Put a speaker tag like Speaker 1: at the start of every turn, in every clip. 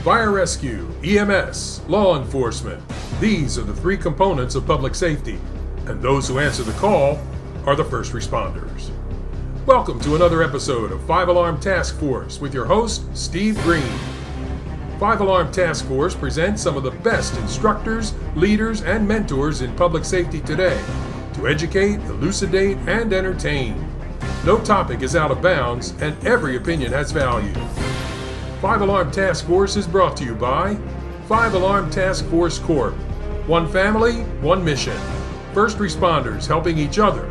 Speaker 1: Fire rescue, EMS, law enforcement. These are the three components of public safety, and those who answer the call are the first responders. Welcome to another episode of 5 Alarm Task Force with your host, Steve Green. 5 Alarm Task Force presents some of the best instructors, leaders, and mentors in public safety today to educate, elucidate, and entertain. No topic is out of bounds, and every opinion has value. 5 Alarm Task Force is brought to you by 5 Alarm Task Force Corp. One family, one mission. First responders helping each other.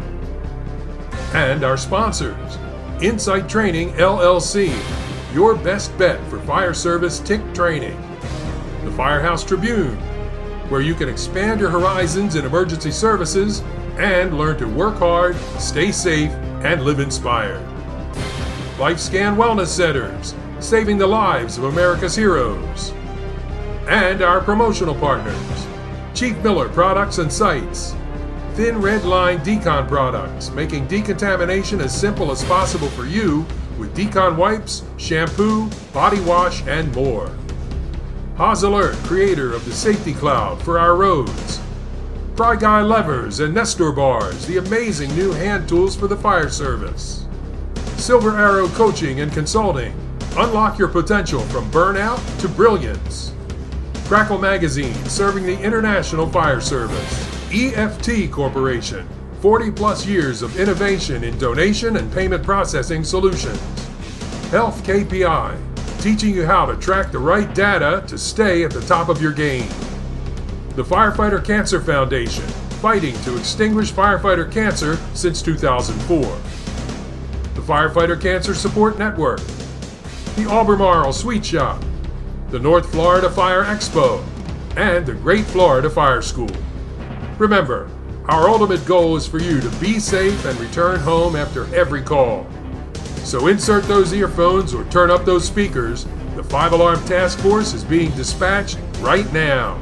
Speaker 1: And our sponsors, Insight Training LLC, your best bet for fire service TIC training. The Firehouse Tribune, where you can expand your horizons in emergency services and learn to work hard, stay safe, and live inspired. LifeScan Wellness Centers, saving the lives of America's heroes. And our promotional partners, Chief Miller Products and Sites, Thin Red Line Decon products, making decontamination as simple as possible for you with Decon wipes, shampoo, body wash, and more. Haas Alert, creator of the Safety Cloud for our roads. Fry Guy Levers and Nestor Bars, the amazing new hand tools for the fire service. Silver Arrow Coaching and Consulting, unlock your potential from burnout to brilliance. Crackle Magazine, serving the international fire service. EFT Corporation, 40 plus years of innovation in donation and payment processing solutions. Health KPI, teaching you how to track the right data to stay at the top of your game. The Firefighter Cancer Foundation, fighting to extinguish firefighter cancer since 2004. The Firefighter Cancer Support Network. The Albemarle Sweet Shop. The North Florida Fire Expo. And the Great Florida Fire School. Remember, our ultimate goal is for you to be safe and return home after every call. So insert those earphones or turn up those speakers. The 5 Alarm Task Force is being dispatched right now.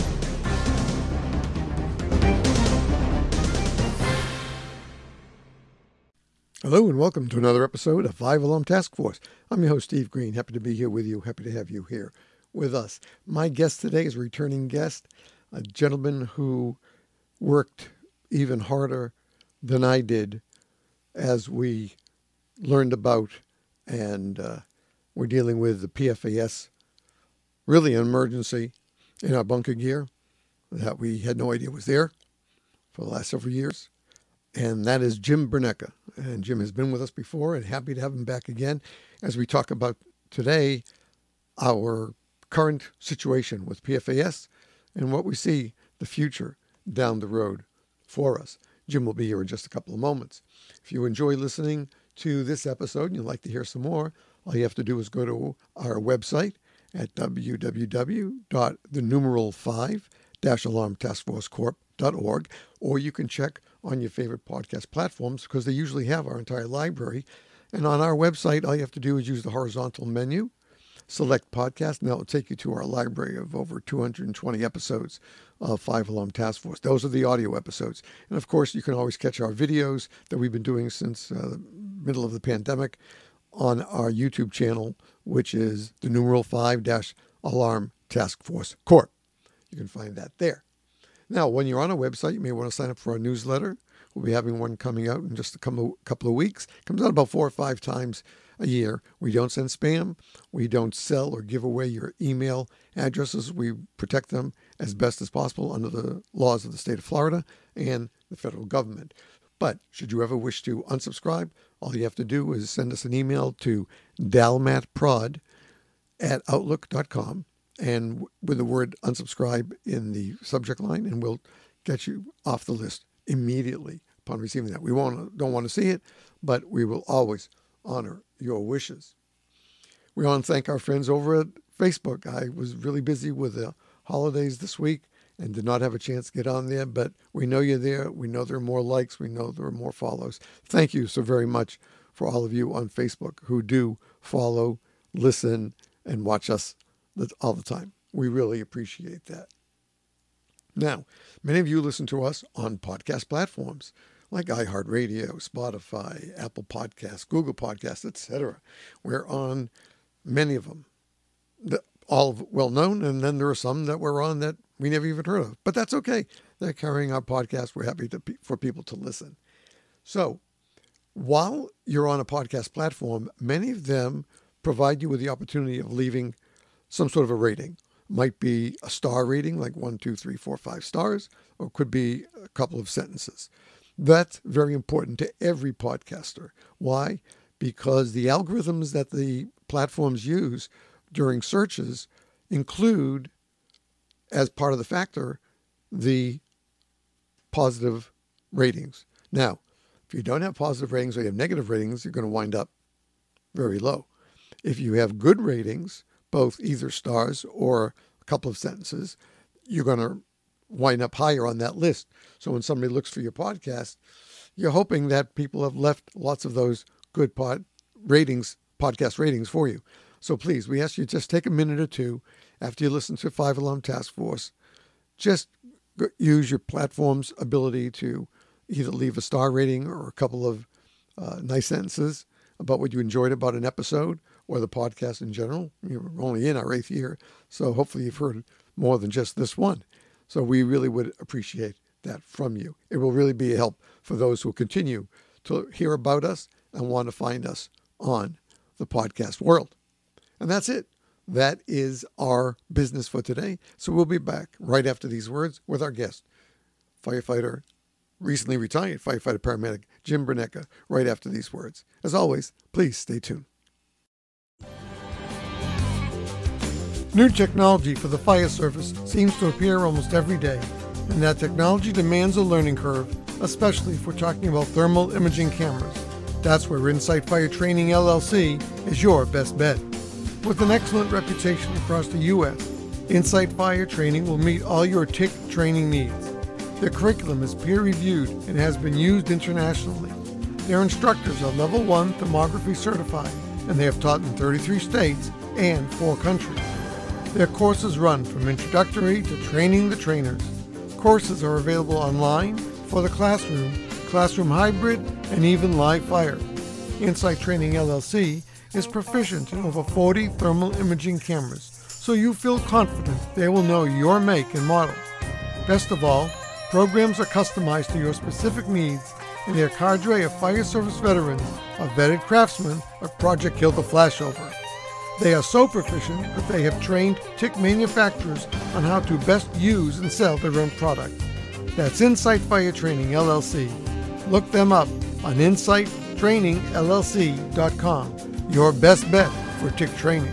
Speaker 2: Hello and welcome to another episode of 5 Alarm Task Force. I'm your host, Steve Green. Happy to be here with you. Happy to have you here with us. My guest today is a returning guest, a gentleman who worked even harder than I did as we learned about and we're dealing with the PFAS, really an emergency in our bunker gear that we had no idea was there for the last several years. And that is Jim Bernecka. And Jim has been with us before and happy to have him back again as we talk about today our current situation with PFAS and what we see the future down the road for us. Jim will be here in just a couple of moments. If you enjoy listening to this episode and you'd like to hear some more, all you have to do is go to our website at www.5-alarmtaskforcecorp.org, or you can check on your favorite podcast platforms because they usually have our entire library. And on our website, all you have to do is use the horizontal menu, select podcast, and that will take you to our library of over 220 episodes of 5 Alarm Task Force. Those are the audio episodes. And of course, you can always catch our videos that we've been doing since the middle of the pandemic on our YouTube channel, which is the numeral 5-Alarm Task Force Corp. You can find that there. Now, when you're on our website, you may want to sign up for our newsletter. We'll be having one coming out in just a couple of weeks. It comes out about 4 or 5 times a year. We don't send spam. We don't sell or give away your email addresses. We protect them as best as possible under the laws of the state of Florida and the federal government. But should you ever wish to unsubscribe, all you have to do is send us an email to dalmatprod@outlook.com and with the word unsubscribe in the subject line, and we'll get you off the list immediately upon receiving that. We don't want to see it, but we will always honor your wishes. We want to thank our friends over at Facebook. I was really busy with the holidays this week and did not have a chance to get on there, but we know you're there. We know there are more likes. We know there are more follows. Thank you so very much for all of you on Facebook who do follow, listen, and watch us all the time. We really appreciate that. Now, many of you listen to us on podcast platforms like iHeartRadio, Spotify, Apple Podcasts, Google Podcasts, etc. We're on many of them. all well known, and then there are some that we're on that we never even heard of. But that's okay. They're carrying our podcast. We're happy for people to listen. So while you're on a podcast platform, many of them provide you with the opportunity of leaving some sort of a rating. Might be a star rating, like 1, 2, 3, 4, 5 stars, or it could be a couple of sentences. That's very important to every podcaster. Why? Because the algorithms that the platforms use during searches include, as part of the factor, the positive ratings. Now, if you don't have positive ratings or you have negative ratings, you're going to wind up very low. If you have good ratings, both either stars or a couple of sentences, you're going to wind up higher on that list. So when somebody looks for your podcast, you're hoping that people have left lots of those good podcast ratings for you. So please, we ask you just take a minute or two after you listen to 5 Alarm Task Force. Just use your platform's ability to either leave a star rating or a couple of nice sentences about what you enjoyed about an episode or the podcast in general. You're only in our 8th year, so hopefully you've heard more than just this one. So we really would appreciate that from you. It will really be a help for those who continue to hear about us and want to find us on the podcast world. And that's it. That is our business for today. So we'll be back right after these words with our guest, firefighter, recently retired firefighter paramedic Jim Brunecka, right after these words. As always, please stay tuned. New technology for the fire service seems to appear almost every day, and that technology demands a learning curve, especially if we're talking about thermal imaging cameras. That's where Insight Fire Training LLC is your best bet. With an excellent reputation across the U.S., Insight Fire Training will meet all your TIC training needs. Their curriculum is peer-reviewed and has been used internationally. Their instructors are Level 1 thermography certified, and they have taught in 33 states and 4 countries. Their courses run from introductory to training the trainers. Courses are available online, for the classroom hybrid, and even live fire. Insight Training LLC is proficient in over 40 thermal imaging cameras, so you feel confident they will know your make and model. Best of all, programs are customized to your specific needs, and their cadre of fire service veterans are vetted craftsmen of Project Kill the Flashover. They are so proficient that they have trained TIC manufacturers on how to best use and sell their own product. That's Insight Fire Training LLC. Look them up on insighttrainingllc.com. Your best bet for TIC training.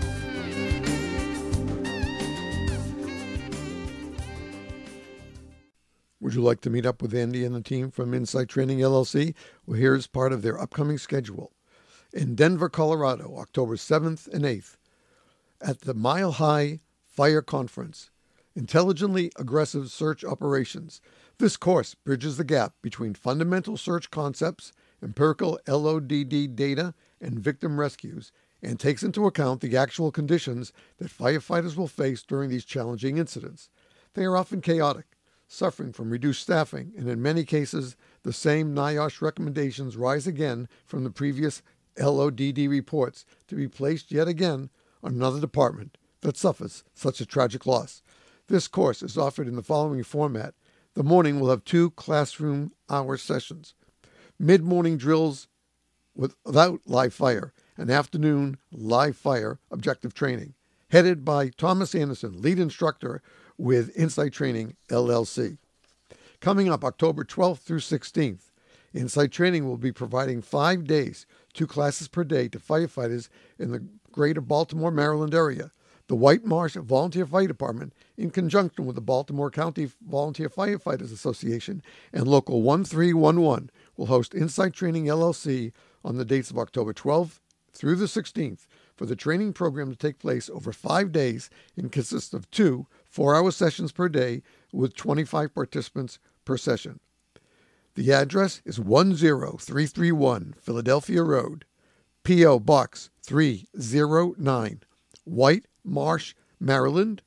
Speaker 2: Would you like to meet up with Andy and the team from Insight Training LLC? Well, here's part of their upcoming schedule. In Denver, Colorado, October 7th and 8th, at the Mile High Fire Conference, Intelligently Aggressive Search Operations. This course bridges the gap between fundamental search concepts, empirical LODD data, and victim rescues, and takes into account the actual conditions that firefighters will face during these challenging incidents. They are often chaotic, suffering from reduced staffing, and in many cases, the same NIOSH recommendations rise again from the previous LODD reports to be placed yet again on another department that suffers such a tragic loss. This course is offered in the following format. The morning will have 2 classroom hour sessions, mid-morning drills without live fire, and afternoon live fire objective training, headed by Thomas Anderson, lead instructor with Insight Training LLC. Coming up October 12th through 16th, Insight Training will be providing 5 days, 2 classes per day to firefighters in the greater Baltimore, Maryland area. The White Marsh Volunteer Fire Department, in conjunction with the Baltimore County Volunteer Firefighters Association and Local 1311, will host Insight Training LLC on the dates of October 12th through the 16th for the training program to take place over 5 days and consists of 2 4-hour sessions per day with 25 participants per session. The address is 10331 Philadelphia Road, P.O. Box 309, White Marsh, Maryland,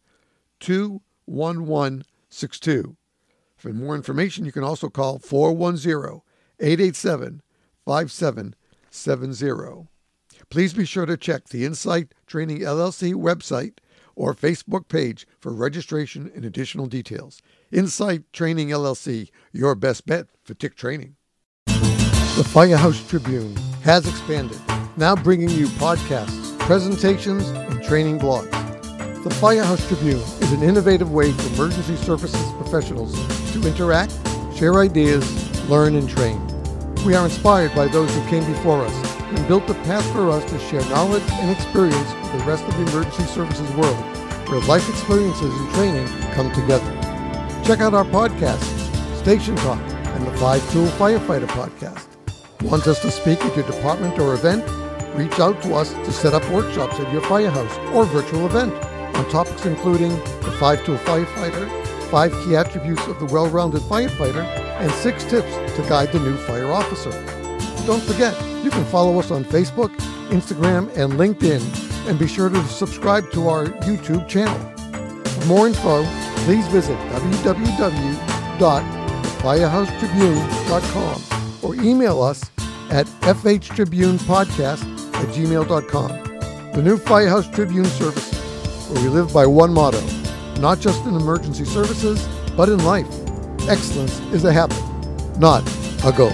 Speaker 2: 21162. For more information, you can also call 410-887-5770. Please be sure to check the Insight Training LLC website or Facebook page for registration and additional details. Insight Training LLC, your best bet for tick training. The Firehouse Tribune has expanded, now bringing you podcasts, presentations, and training blogs. The Firehouse Tribune is an innovative way for emergency services professionals to interact, share ideas, learn, and train. We are inspired by those who came before us and built a path for us to share knowledge and experience with the rest of the emergency services world, where life experiences and training come together. Check out our podcasts, Station Talk, and the 5-Tool Firefighter Podcast. Want us to speak at your department or event? Reach out to us to set up workshops at your firehouse or virtual event on topics including the 5-Tool Firefighter, 5 key attributes of the well-rounded firefighter, and 6 tips to guide the new fire officer. Don't forget, you can follow us on Facebook, Instagram, and LinkedIn, and be sure to subscribe to our YouTube channel. For more info, please visit www.thefirehousetribune.com or email us at fhtribunepodcast@gmail.com. The new Firehouse Tribune Services, where we live by one motto, not just in emergency services, but in life. Excellence is a habit, not a goal.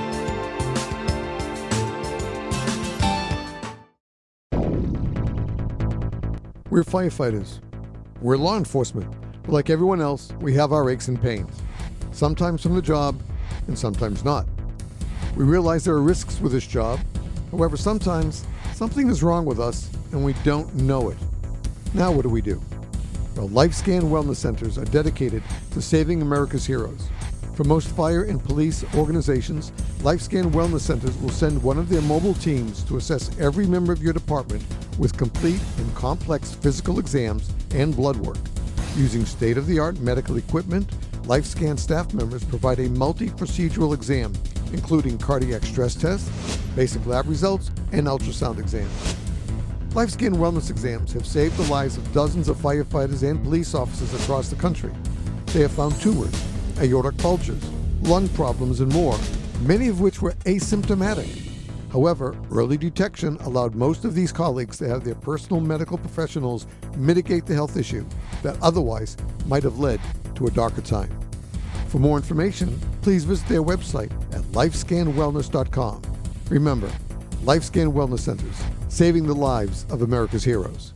Speaker 2: We're firefighters. We're law enforcement. But like everyone else, we have our aches and pains, sometimes from the job and sometimes not. We realize there are risks with this job. However, sometimes something is wrong with us and we don't know it. Now what do we do? Well, LifeScan Wellness Centers are dedicated to saving America's heroes. For most fire and police organizations, LifeScan Wellness Centers will send one of their mobile teams to assess every member of your department with complete and complex physical exams and blood work. Using state-of-the-art medical equipment, LifeScan staff members provide a multi-procedural exam, including cardiac stress tests, basic lab results, and ultrasound exams. LifeScan wellness exams have saved the lives of dozens of firefighters and police officers across the country. They have found tumors, aortic bulges, lung problems, and more, many of which were asymptomatic. However, early detection allowed most of these colleagues to have their personal medical professionals mitigate the health issue that otherwise might have led to a darker time. For more information, please visit their website at lifescanwellness.com. Remember, LifeScan Wellness Centers, saving the lives of America's heroes.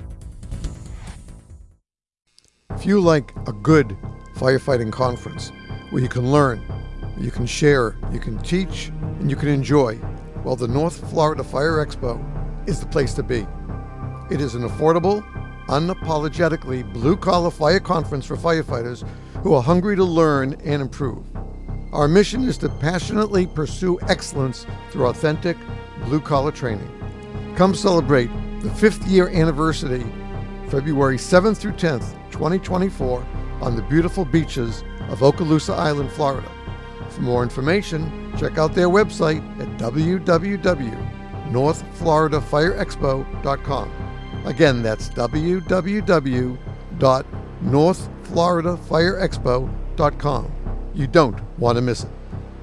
Speaker 2: If you like a good firefighting conference where you can learn, you can share, you can teach, and you can enjoy, well, the North Florida Fire Expo is the place to be. It is an affordable, unapologetically blue-collar fire conference for firefighters who are hungry to learn and improve. Our mission is to passionately pursue excellence through authentic blue-collar training. Come celebrate the 5th year anniversary, February 7th through 10th, 2024, on the beautiful beaches of Okaloosa Island, Florida. For more information, check out their website at www.northfloridafireexpo.com. Again, that's www.northfloridafireexpo.com. You don't want to miss it.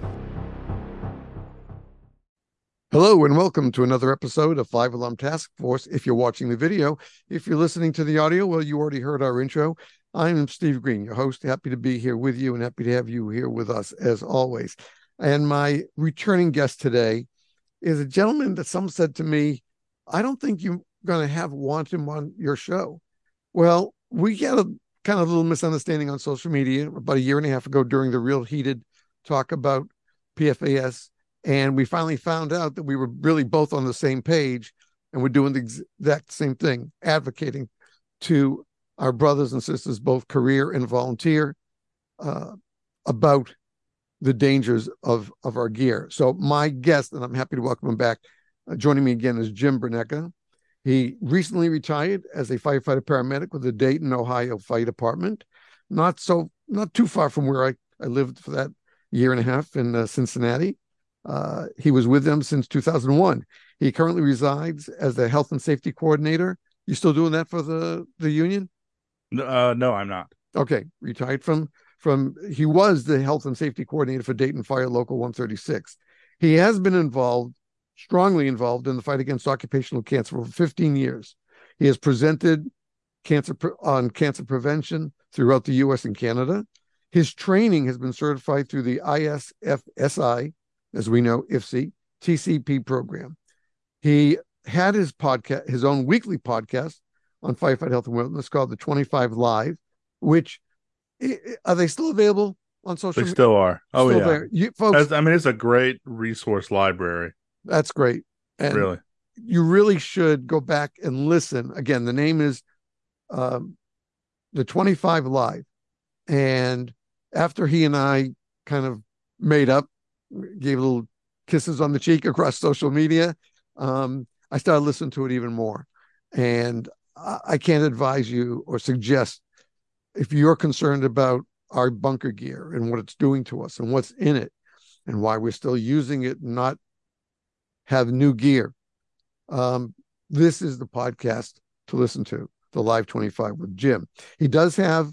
Speaker 2: Hello and welcome to another episode of 5 Alarm Task Force. If you're watching the video, if you're listening to the audio, well, you already heard our intro. I'm Steve Green, your host. Happy to be here with you and happy to have you here with us as always. And my returning guest today is a gentleman that some said to me, I don't think you're going to want him on your show. Well, we had a kind of little misunderstanding on social media about a year and a half ago during the real heated talk about PFAS. And we finally found out that we were really both on the same page and we're doing the exact same thing, advocating to our brothers and sisters, both career and volunteer, about the dangers of our gear. So my guest, and I'm happy to welcome him back, joining me again is Jim Bernecka. He recently retired as a firefighter paramedic with the Dayton, Ohio Fire Department, not too far from where I lived for that year and a half in Cincinnati. He was with them since 2001. He currently resides as the health and safety coordinator. You still doing that for the union?
Speaker 3: No, I'm not.
Speaker 2: Okay. Retired from he was the health and safety coordinator for Dayton Fire Local 136. He has been strongly involved in the fight against occupational cancer for over 15 years. He has presented on cancer prevention throughout the U.S. and Canada. His training has been certified through the ISFSI, as we know, IFSI, TCP program. He had his podcast, his own weekly podcast on firefight health and wellness called the 25 Live, which are they still available on social
Speaker 3: They
Speaker 2: media?
Speaker 3: still are. Oh,
Speaker 2: Still
Speaker 3: yeah.
Speaker 2: there. You folks,
Speaker 3: I mean, it's a great resource library.
Speaker 2: that's great. And
Speaker 3: Really.
Speaker 2: you really should go back and listen. Again, the name is the 25 Live. And after he and I kind of made up, gave little kisses on the cheek across social media, I started listening to it even more. And I can't advise you or suggest, if you're concerned about our bunker gear and what it's doing to us and what's in it and why we're still using it and not have new gear, this is the podcast to listen to, the Live 25 with Jim. He does have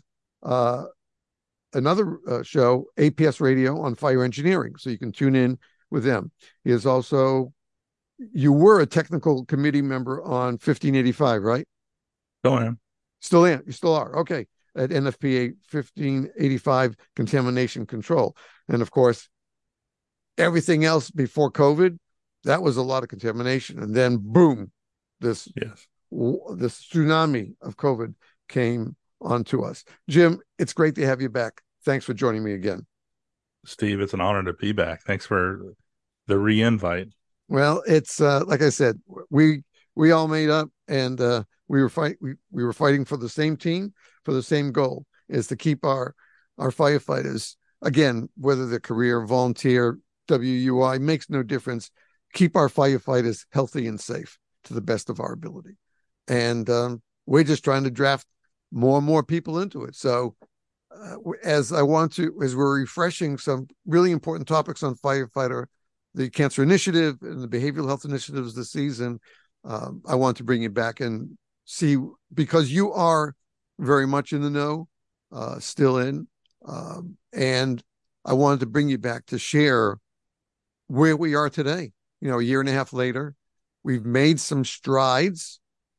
Speaker 2: another show, APS Radio, on fire engineering, so you can tune in with them. He is also, you were a technical committee member on 1585, right?
Speaker 3: Still am.
Speaker 2: Still in, you still are, okay, at NFPA 1585 contamination control. And of course, everything else before COVID, that was a lot of contamination. And then boom, this tsunami of COVID came onto us. Jim, it's great to have you back. Thanks for joining me again.
Speaker 3: Steve, it's an honor to be back. Thanks for the re-invite.
Speaker 2: Well, it's like I said, we all made up, and we were fighting for the same team, for the same goal, is to keep our firefighters, again, whether they're career, volunteer, WUI, makes no difference. Keep our firefighters healthy and safe to the best of our ability. And we're just trying to draft more and more people into it. So as we're refreshing some really important topics on firefighter, the cancer initiative and the behavioral health initiatives this season, I want to bring you back and see, because you are very much in the know, still in, and I wanted to bring you back to share where we are today. You know, a year and a half later, we've made some strides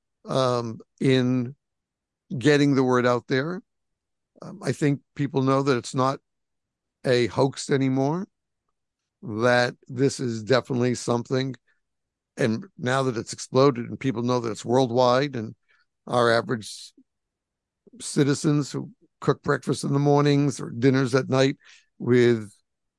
Speaker 2: in getting the word out there. I think people know that it's not a hoax anymore, that this is definitely something. And now that it's exploded and people know that it's worldwide, and our average citizens who cook breakfast in the mornings or dinners at night with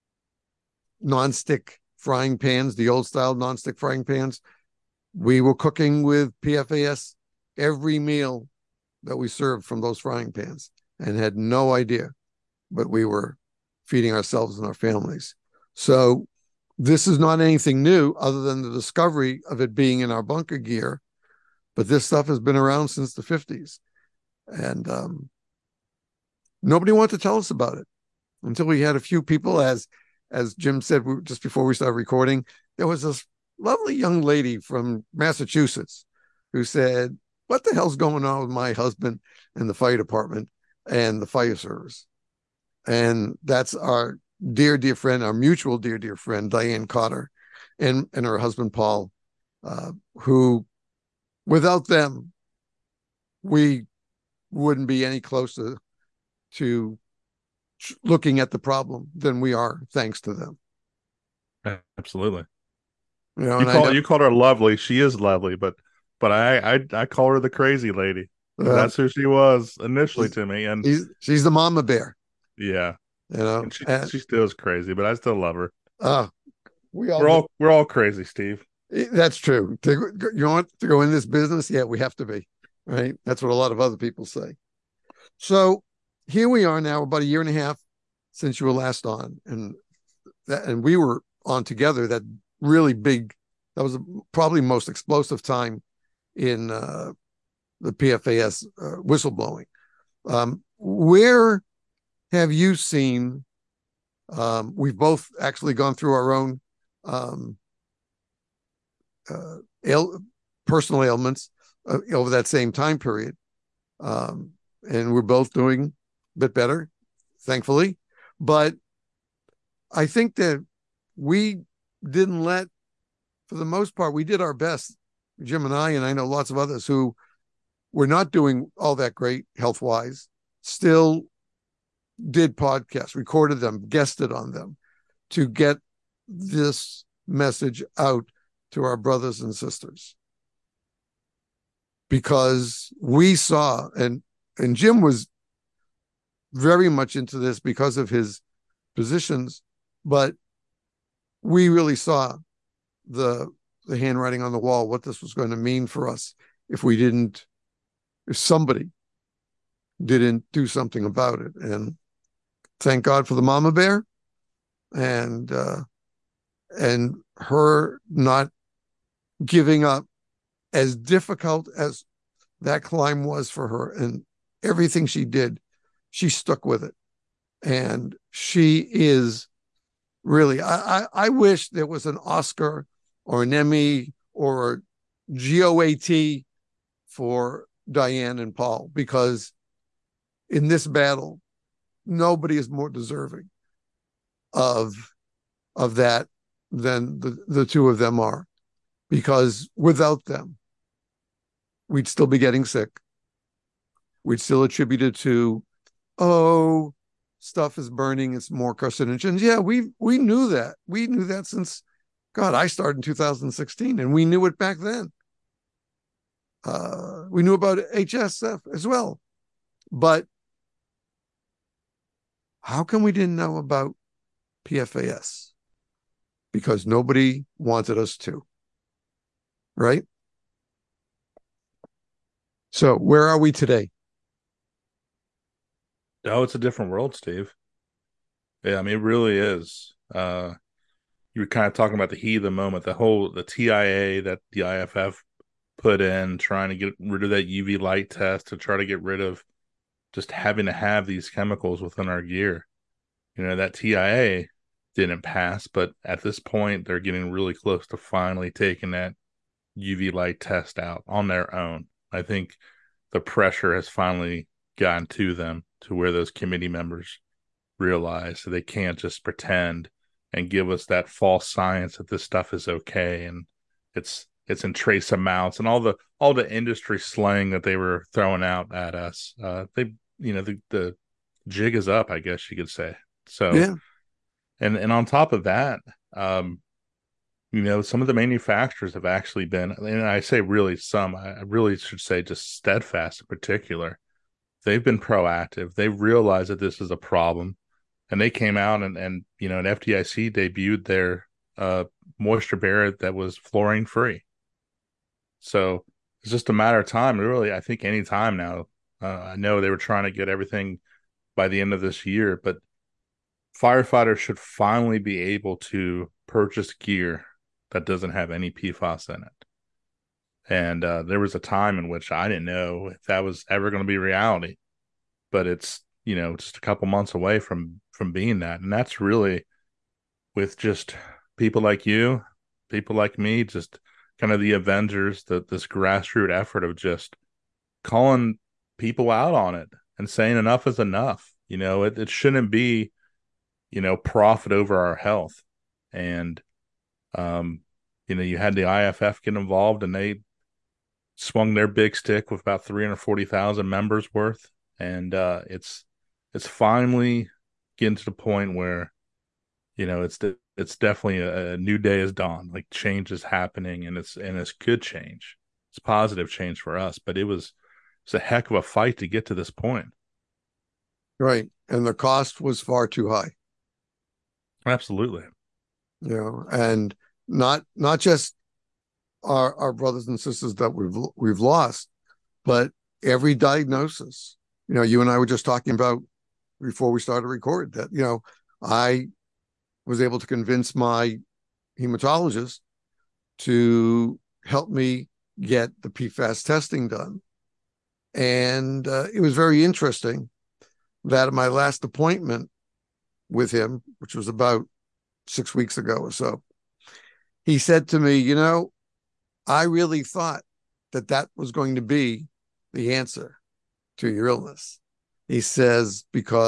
Speaker 2: nonstick frying pans, the old style nonstick frying pans, we were cooking with PFAS every meal that we served from those frying pans and had no idea, but we were feeding ourselves and our families. So this is not anything new other than the discovery of it being in our bunker gear, but this stuff has been around since the 50s. And nobody wanted to tell us about it until we had a few people, as Jim said just before we started recording, there was this lovely young lady from Massachusetts who said, what the hell's going on with my husband and the fire department and the fire service? And that's our dear friend, our mutual dear friend, Diane Cotter, and her husband, Paul, who, without them, we wouldn't be any closer to looking at the problem than we are, thanks to them.
Speaker 3: Absolutely.
Speaker 2: You know,
Speaker 3: you called her lovely. She is lovely, but I call her the crazy lady. That's who she was initially to me, and
Speaker 2: she's the mama bear.
Speaker 3: Yeah,
Speaker 2: you know,
Speaker 3: and she still is crazy, but I still love her.
Speaker 2: We're
Speaker 3: all crazy, Steve.
Speaker 2: That's true. You want to go in this business? Yeah, we have to be, right? That's what a lot of other people say. So here we are now, about a year and a half since you were last on, and we were on together. That really big, that was probably most explosive time in the PFAS whistleblowing. Where have you seen? We've both actually gone through our own personal ailments over that same time period, and we're both doing a bit better, thankfully. But I think that we didn't let, for the most part, we did our best, Jim and I know lots of others who were not doing all that great health-wise, still did podcasts, recorded them, guested on them to get this message out to our brothers and sisters. Because we saw, and Jim was very much into this because of his positions, but we really saw the handwriting on the wall, what this was going to mean for us if somebody didn't do something about it. And thank God for the mama bear and her not giving up, as difficult as that climb was for her and everything she did, she stuck with it. And she is really, I wish there was an Oscar or an Emmy or a GOAT for Diane and Paul, because in this battle, nobody is more deserving of that than the two of them are, because without them, we'd still be getting sick. We'd still attribute it to, oh, stuff is burning, it's more carcinogens. Yeah, we knew that. We knew that since, God, I started in 2016, and we knew it back then. We knew about HSF as well. But how come we didn't know about PFAS? Because nobody wanted us to, right? So where are we today?
Speaker 3: Oh, it's a different world, Steve. Yeah, I mean, it really is. You were kind of talking about the heat of the moment, the TIA that the IFF put in, trying to get rid of that UV light test to try to get rid of just having to have these chemicals within our gear. That TIA didn't pass, but at this point, they're getting really close to finally taking that UV light test out on their own. I think the pressure has finally gotten to them, to where those committee members realize that they can't just pretend and give us that false science that this stuff is okay and it's in trace amounts and all the industry slang that they were throwing out at us. The jig is up, I guess you could say. So
Speaker 2: yeah.
Speaker 3: And on top of that, some of the manufacturers have actually been, and I say really some, I really should say just Steadfast in particular, they've been proactive. They realized that this is a problem, and they came out and FDIC debuted their moisture barrier that was fluorine free. So it's just a matter of time. Really, I think any time now. I know they were trying to get everything by the end of this year, but firefighters should finally be able to purchase gear that doesn't have any PFAS in it. And there was a time in which I didn't know if that was ever going to be reality, but it's just a couple months away from being that. And that's really with just people like you, people like me, just kind of the Avengers, this grassroots effort of just calling people out on it and saying enough is enough. It shouldn't be, profit over our health. And, you had the IFF get involved, and they swung their big stick with about 340,000 members worth. And it's finally getting to the point where, it's definitely a new day has dawned. Like, change is happening, and it's good change. It's positive change for us, but it's a heck of a fight to get to this point.
Speaker 2: Right. And the cost was far too high.
Speaker 3: Absolutely.
Speaker 2: And not just our brothers and sisters that we've lost, but every diagnosis. You and I were just talking about before we started record that, I was able to convince my hematologist to help me get the PFAS testing done. And it was very interesting that at my last appointment with him, which was about 6 weeks ago or so, he said to me, I really thought that was going to be the answer to your illness. He says,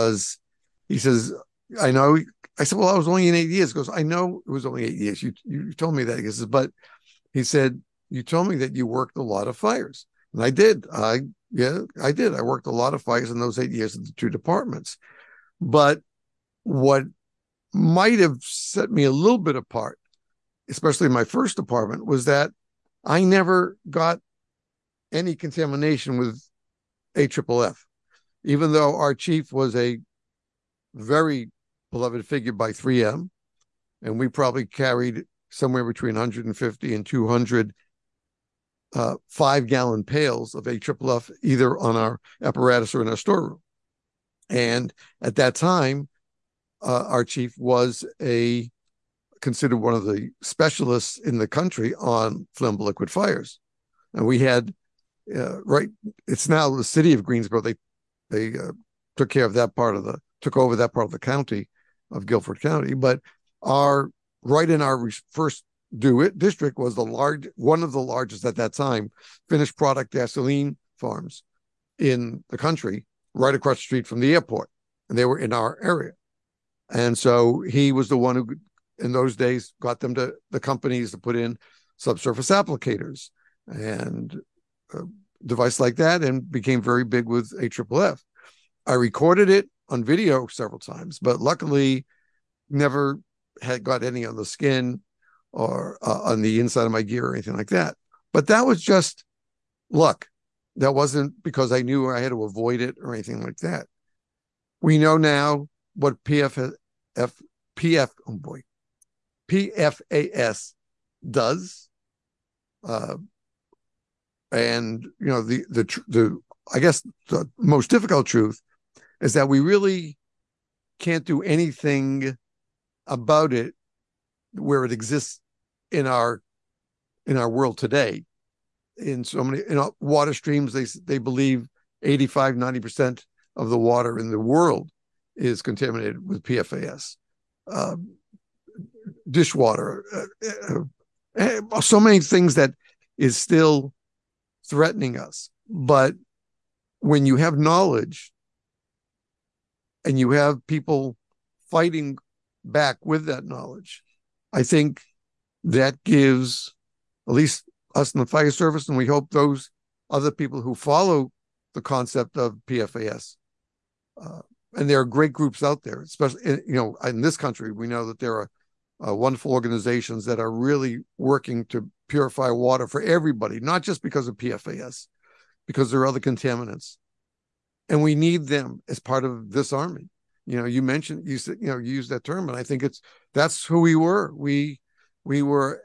Speaker 2: I know. I said, well, I was only in 8 years. He goes, I know it was only 8 years. You told me that. He says, but he said, you told me that you worked a lot of fires. And I did. I did. I worked a lot of fires in those 8 years at the two departments. But what might have set me a little bit apart, especially in my first department, was that I never got any contamination with AFFF, even though our chief was a very beloved figure by 3M, and we probably carried somewhere between 150 and 200 5-gallon pails of AFFF either on our apparatus or in our storeroom. And at that time, our chief was considered one of the specialists in the country on flammable liquid fires. And we had, it's now the city of Greensboro. They took over that part of the county of Guilford County. But right in our first district was one of the largest at that time finished product gasoline farms in the country, right across the street from the airport, and they were in our area. And so he was the one who, in those days, got the companies to put in subsurface applicators and a device like that, and became very big with AFFF. I recorded it on video several times, but luckily never had got any on the skin or on the inside of my gear or anything like that. But that was just luck. That wasn't because I knew I had to avoid it or anything like that. We know now what PFAS does. And I guess the most difficult truth is that we really can't do anything about it where it exists in our world today. In so many water streams, they believe 85-90% of the water in the world is contaminated with PFAS. Dishwater, so many things that is still threatening us. But when you have knowledge and you have people fighting back with that knowledge, I think that gives at least us in the fire service, and we hope those other people who follow the concept of PFAS, and there are great groups out there, especially in this country. We know that there are wonderful organizations that are really working to purify water for everybody, not just because of PFAS, because there are other contaminants, and we need them as part of this army. You mentioned, you used that term, and I think that's who we were. We were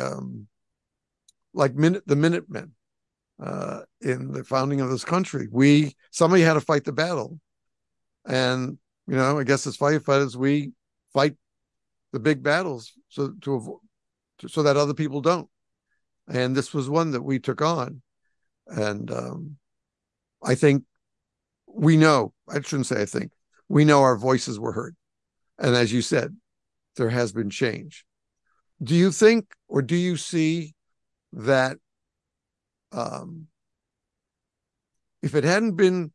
Speaker 2: like the Minutemen in the founding of this country. Somebody had to fight the battle, and I guess as firefighters we fight the big battles so that other people don't. And this was one that we took on, and I think we know. I shouldn't say I think. We know our voices were heard. And as you said, there has been change. Do you think, or do you see that if it hadn't been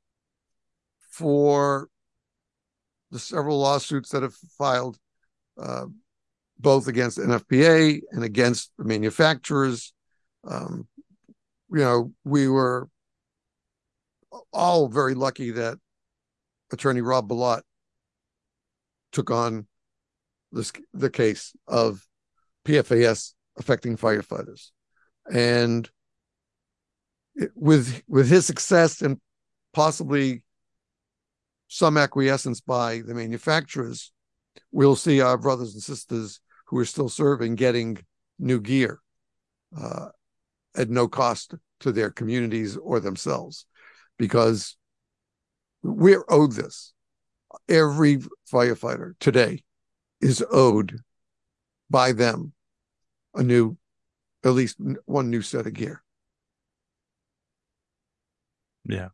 Speaker 2: for the several lawsuits that have filed both against NFPA and against the manufacturers, we were all very lucky that Attorney Rob Bilott took on the case of PFAS affecting firefighters, and with his success and possibly some acquiescence by the manufacturers, we'll see our brothers and sisters who are still serving getting new gear at no cost to their communities or themselves, because we're owed this. Every firefighter today is owed by them at least one new set of gear.
Speaker 3: Yeah.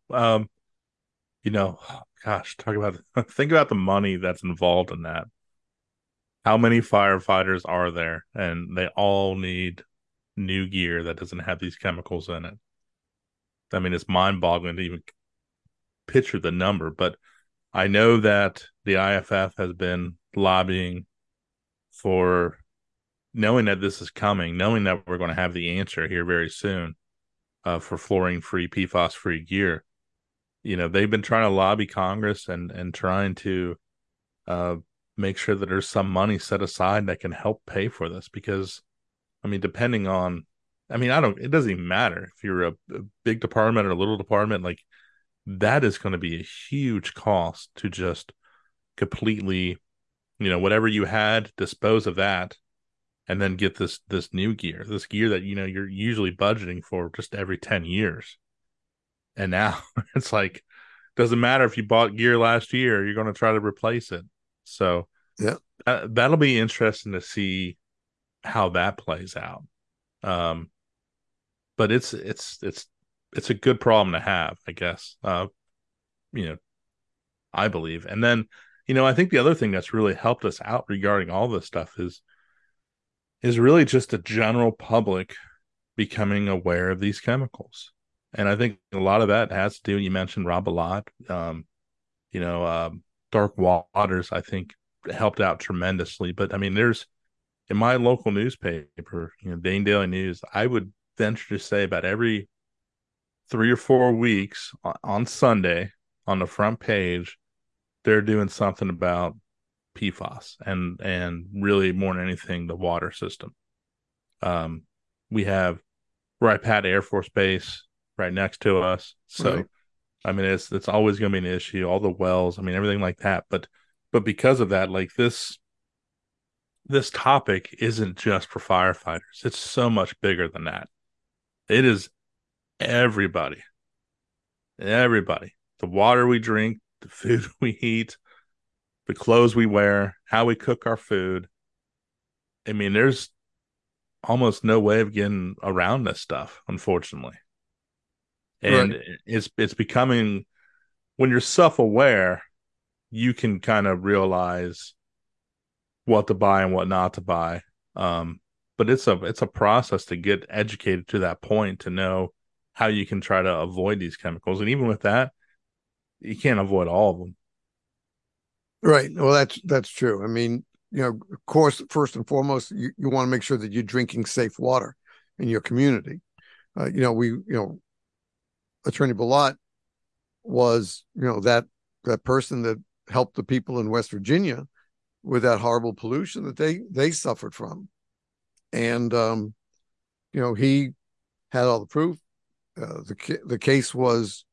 Speaker 3: Gosh, think about the money that's involved in that. How many firefighters are there? And they all need new gear that doesn't have these chemicals in it. I mean, it's mind-boggling to even picture the number, but I know that the IFF has been lobbying for, knowing that this is coming, knowing that we're going to have the answer here very soon. for fluorine-free, PFAS-free gear. They've been trying to lobby Congress and trying to make sure that there's some money set aside that can help pay for this, because depending on, it doesn't even matter if you're a big department or a little department, like that is going to be a huge cost to just completely, whatever you had, dispose of that, and then get this new gear, that, you're usually budgeting for just every 10 years. And now it's like, doesn't matter if you bought gear last year, you're going to try to replace it. So
Speaker 2: yeah,
Speaker 3: that'll be interesting to see how that plays out. But it's a good problem to have, I guess. I believe. And then, I think the other thing that's really helped us out regarding all this stuff is really just the general public becoming aware of these chemicals. And I think a lot of that has to do, you mentioned Rob a lot, Dark Waters, I think, helped out tremendously. But there's, in my local newspaper, Dane Daily News, I would venture to say about every 3 or 4 weeks on Sunday on the front page, they're doing something about PFAS and really more than anything, the water system. We have Wright-Patt Air Force Base right next to us. So, right. It's always going to be an issue, all the wells, everything like that. But because of that, like this topic isn't just for firefighters. It's so much bigger than that. It is everybody. The water we drink, the food we eat, the clothes we wear, how we cook our food. There's almost no way of getting around this stuff, unfortunately. And right. It's becoming, when you're self-aware, you can kind of realize what to buy and what not to buy. But it's a process to get educated to that point, to know how you can try to avoid these chemicals. And even with that, you can't avoid all of them.
Speaker 2: Right. Well, that's true. Of course, first and foremost, you want to make sure that you're drinking safe water in your community. Attorney Balot was, that person that helped the people in West Virginia with that horrible pollution that they suffered from. And, he had all the proof. The case was,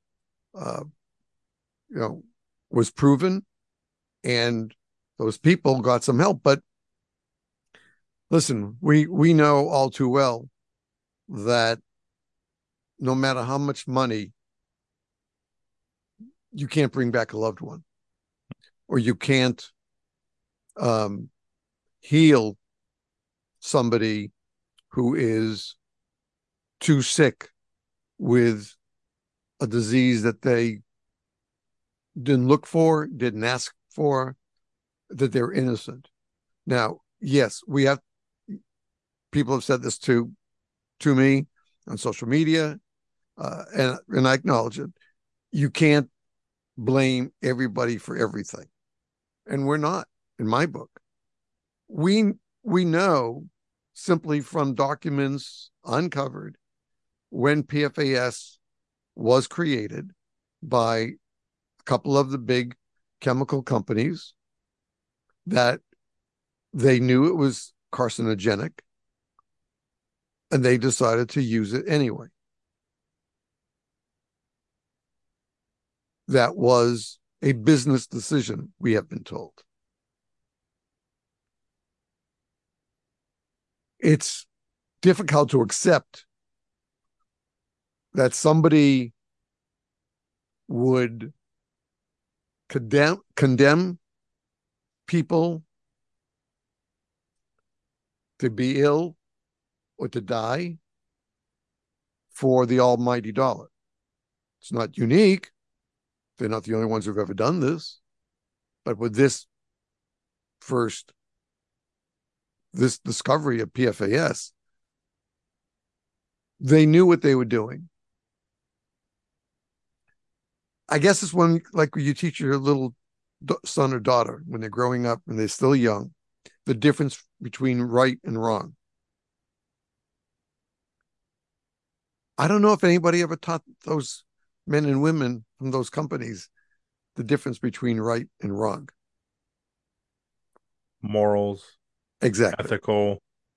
Speaker 2: was proven, and those people got some help. But listen, we know all too well that no matter how much money, you can't bring back a loved one, or you can't heal somebody who is too sick with a disease that they didn't look for, didn't ask for, that they're innocent. Now, yes, people have said this to me on social media, and I acknowledge it. You can't blame everybody for everything. And we're not, in my book. We know simply from documents uncovered when PFAS was created by a couple of the big chemical companies that they knew it was carcinogenic, and they decided to use it anyway. That was a business decision, we have been told. It's difficult to accept that somebody would condemn people to be ill or to die for the almighty dollar. It's not unique. They're not the only ones who've ever done this. But with this discovery of PFAS, they knew what they were doing. I guess it's when you teach your little son or daughter when they're growing up and they're still young, the difference between right and wrong. I don't know if anybody ever taught those men and women from those companies the difference between right and wrong.
Speaker 3: Morals,
Speaker 2: Exactly.
Speaker 3: ethical.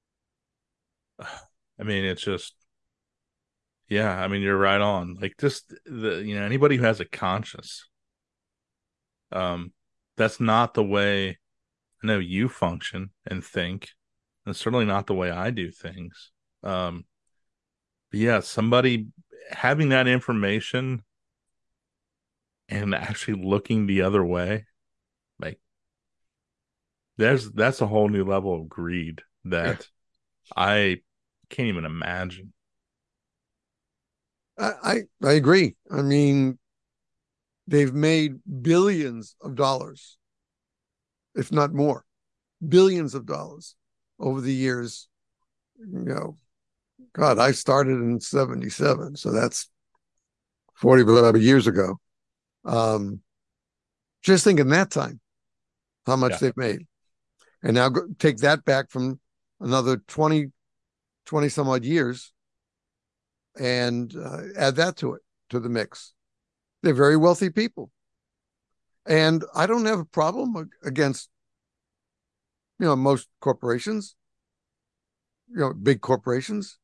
Speaker 3: I mean, it's just, yeah, I mean, you're right on. Like, just anybody who has a conscience, um, that's not the way I know you function and think, and certainly not the way I do things. But yeah, somebody having that information and actually looking the other way, like that's a whole new level of greed that I can't even imagine.
Speaker 2: I agree. I mean, they've made billions of dollars, if not more, billions of dollars over the years. You know, God, I started in '77, so that's 40 years ago. Um, just think in that time how much
Speaker 3: Yeah.
Speaker 2: they've made. And now take that back from another 20 some odd years and add that to the mix. They're very wealthy people. And I don't have a problem against, most corporations, big corporations.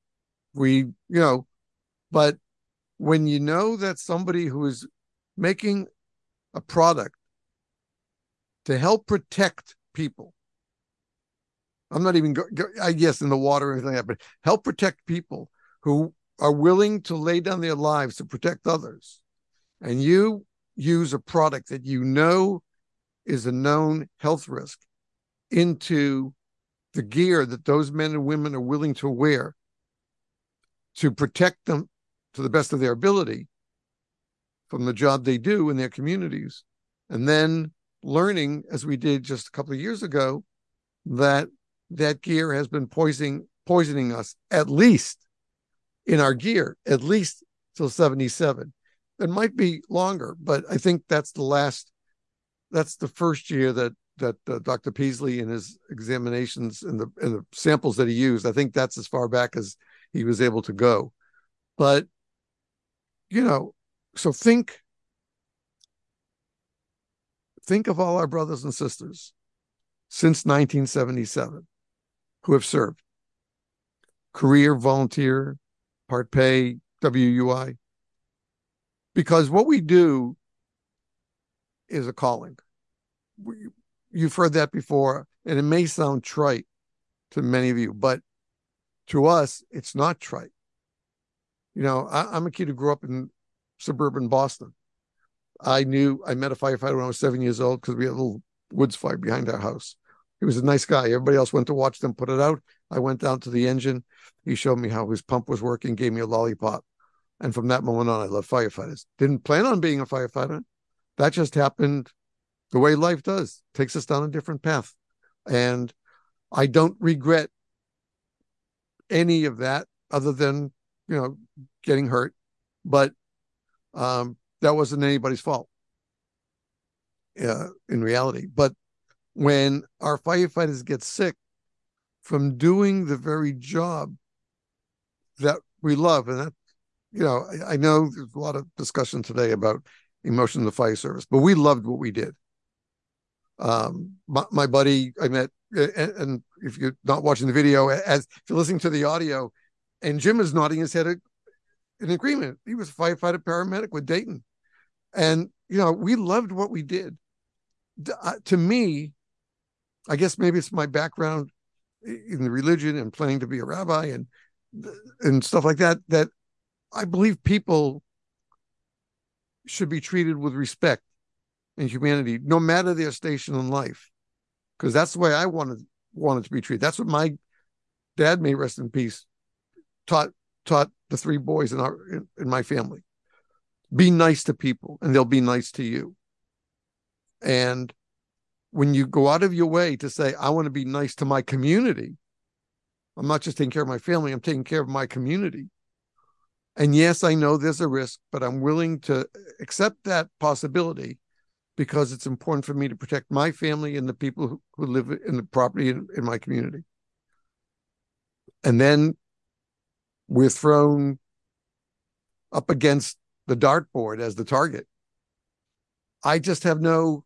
Speaker 2: But when you know that somebody who is making a product to help protect people, I'm not even, I guess, in the water or anything like that, but help protect people who are willing to lay down their lives to protect others. And you use a product that you know is a known health risk into the gear that those men and women are willing to wear to protect them to the best of their ability from the job they do in their communities. And then learning, as we did just a couple of years ago, that that gear has been poisoning us, at least in our gear, at least till 77. It might be longer, but I think that's the first year that Dr. Peasley in his examinations and the samples that he used, I think that's as far back as he was able to go. But, so think of all our brothers and sisters since 1977 who have served career, volunteer, part pay, WUI. Because what we do is a calling. You've heard that before, and it may sound trite to many of you, but to us, it's not trite. I'm a kid who grew up in suburban Boston. I met a firefighter when I was 7 years old because we had a little woods fire behind our house. He was a nice guy. Everybody else went to watch them put it out. I went down to the engine. He showed me how his pump was working, gave me a lollipop. And from that moment on, I love firefighters. Didn't plan on being a firefighter. That just happened the way life does, takes us down a different path. And I don't regret any of that other than, getting hurt. But that wasn't anybody's fault in reality. But when our firefighters get sick from doing the very job that we love, and that, I know there's a lot of discussion today about emotion in the fire service, but we loved what we did. My buddy I met, and if you're not watching the video, if you're listening to the audio, and Jim is nodding his head in agreement. He was a firefighter paramedic with Dayton. And, we loved what we did. To me, I guess maybe it's my background in the religion and planning to be a rabbi and stuff like that, that I believe people should be treated with respect and humanity, no matter their station in life. Because that's the way I wanted to be treated. That's what my dad, may rest in peace, taught the three boys in my family. Be nice to people and they'll be nice to you. And when you go out of your way to say, I want to be nice to my community, I'm not just taking care of my family, I'm taking care of my community. And yes, I know there's a risk, but I'm willing to accept that possibility because it's important for me to protect my family and the people who live in the property in my community. And then we're thrown up against the dartboard as the target. I just have no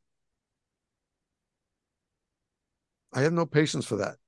Speaker 2: patience for that.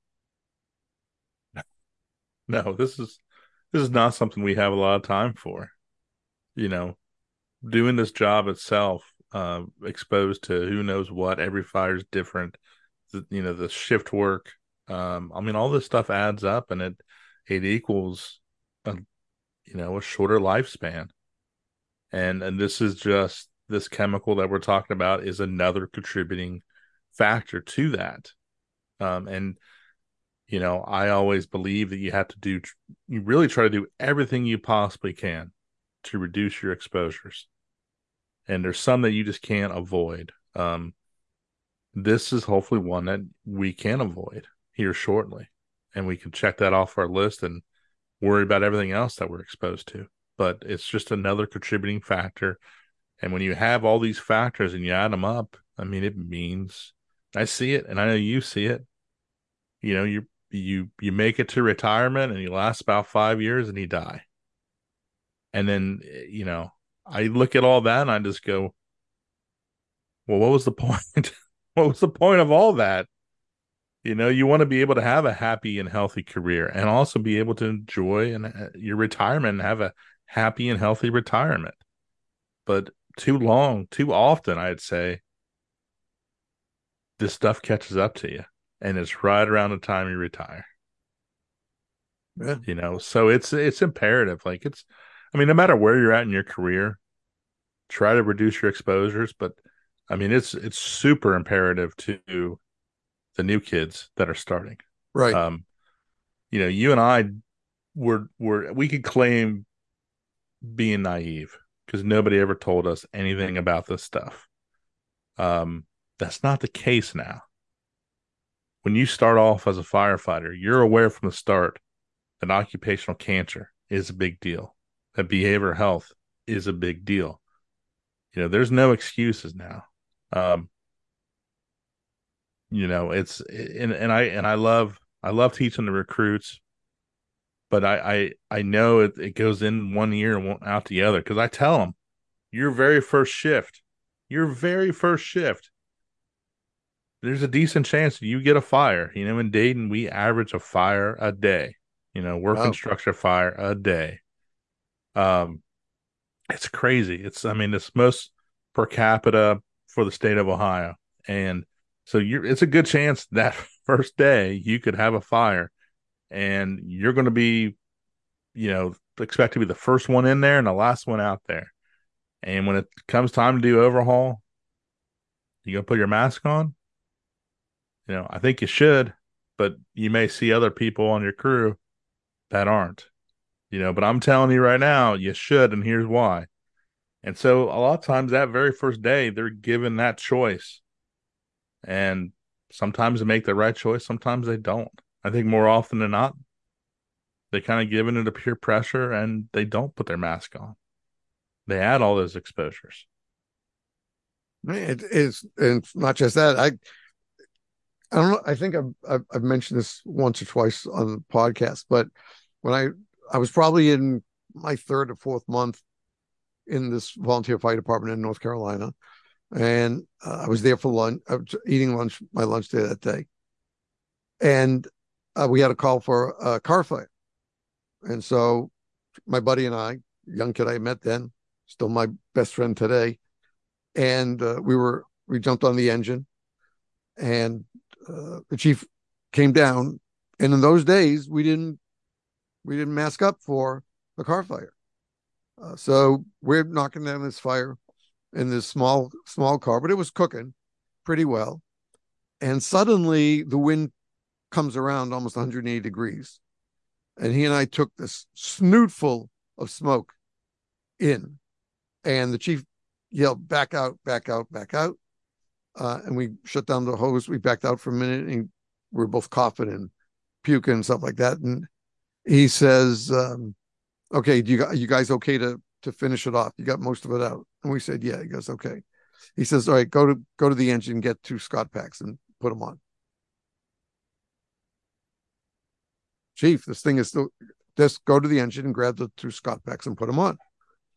Speaker 3: No, this is not something we have a lot of time for. You know, doing this job itself, exposed to who knows what, every fire is different. The shift work. I mean, all this stuff adds up, and it equals a a shorter lifespan. And this is just this chemical that we're talking about is another contributing factor to that. And I always believe that you really try to do everything you possibly can to reduce your exposures. And there's some that you just can't avoid. This is hopefully one that we can avoid here shortly. And we can check that off our list and worry about everything else that we're exposed to. But it's just another contributing factor. And when you have all these factors and you add them up, I mean, it means I see it, and I know you see it. You make it to retirement and you last about 5 years and you die. And then, I look at all that and I just go, well, what was the point? What was the point of all that? You want to be able to have a happy and healthy career and also be able to enjoy your retirement and have a happy and healthy retirement. But too often, I'd say, this stuff catches up to you, and it's right around the time you retire.
Speaker 2: Yeah.
Speaker 3: So it's imperative. Like I mean, no matter where you're at in your career, try to reduce your exposures. But I mean, it's super imperative to the new kids that are starting.
Speaker 2: Right.
Speaker 3: You and I we could claim being naive because nobody ever told us anything about this stuff. That's not the case now. When you start off as a firefighter, you're aware from the start that occupational cancer is a big deal, that behavioral health is a big deal. There's no excuses now. It's and I love teaching the recruits, but I know it goes in one year and won't out the other, because I tell them your very first shift, there's a decent chance you get a fire. In Dayton, we average a fire a day. Working structure fire a day. It's crazy. It's most per capita for the state of Ohio, and so it's a good chance that first day you could have a fire, and you're going to be, expect to be the first one in there and the last one out there. And when it comes time to do overhaul, you going to put your mask on? I think you should, but you may see other people on your crew that aren't, but I'm telling you right now, you should, and here's why. And so a lot of times that very first day, they're given that choice. And sometimes they make the right choice, sometimes they don't. I think more often than not, they kind of give in to peer pressure and they don't put their mask on. They add all those exposures.
Speaker 2: It's and not just that. I don't know. I think I've mentioned this once or twice on the podcast, but when I was probably in my third or fourth month in this volunteer fire department in North Carolina, and I was there for lunch. I was eating my lunch there that day, and we had a call for a car fire. And so my buddy and I, young kid I met then, still my best friend today, and we jumped on the engine, and the chief came down. And in those days, we didn't mask up for a car fire. So we're knocking down this fire in this small car, but it was cooking pretty well. And suddenly the wind comes around almost 180 degrees. And he and I took this snootful of smoke in, and the chief yelled, "Back out, back out, back out." And we shut down the hose. We backed out for a minute, and we were both coughing and puking and stuff like that. And he says, "Okay, you guys okay to finish it off? You got most of it out?" And we said, "Yeah." He goes, "Okay." He says, "All right, go to the engine, get 2 Scott packs and put them on." "Chief, this thing is still." "Just go to the engine and grab the 2 Scott packs and put them on."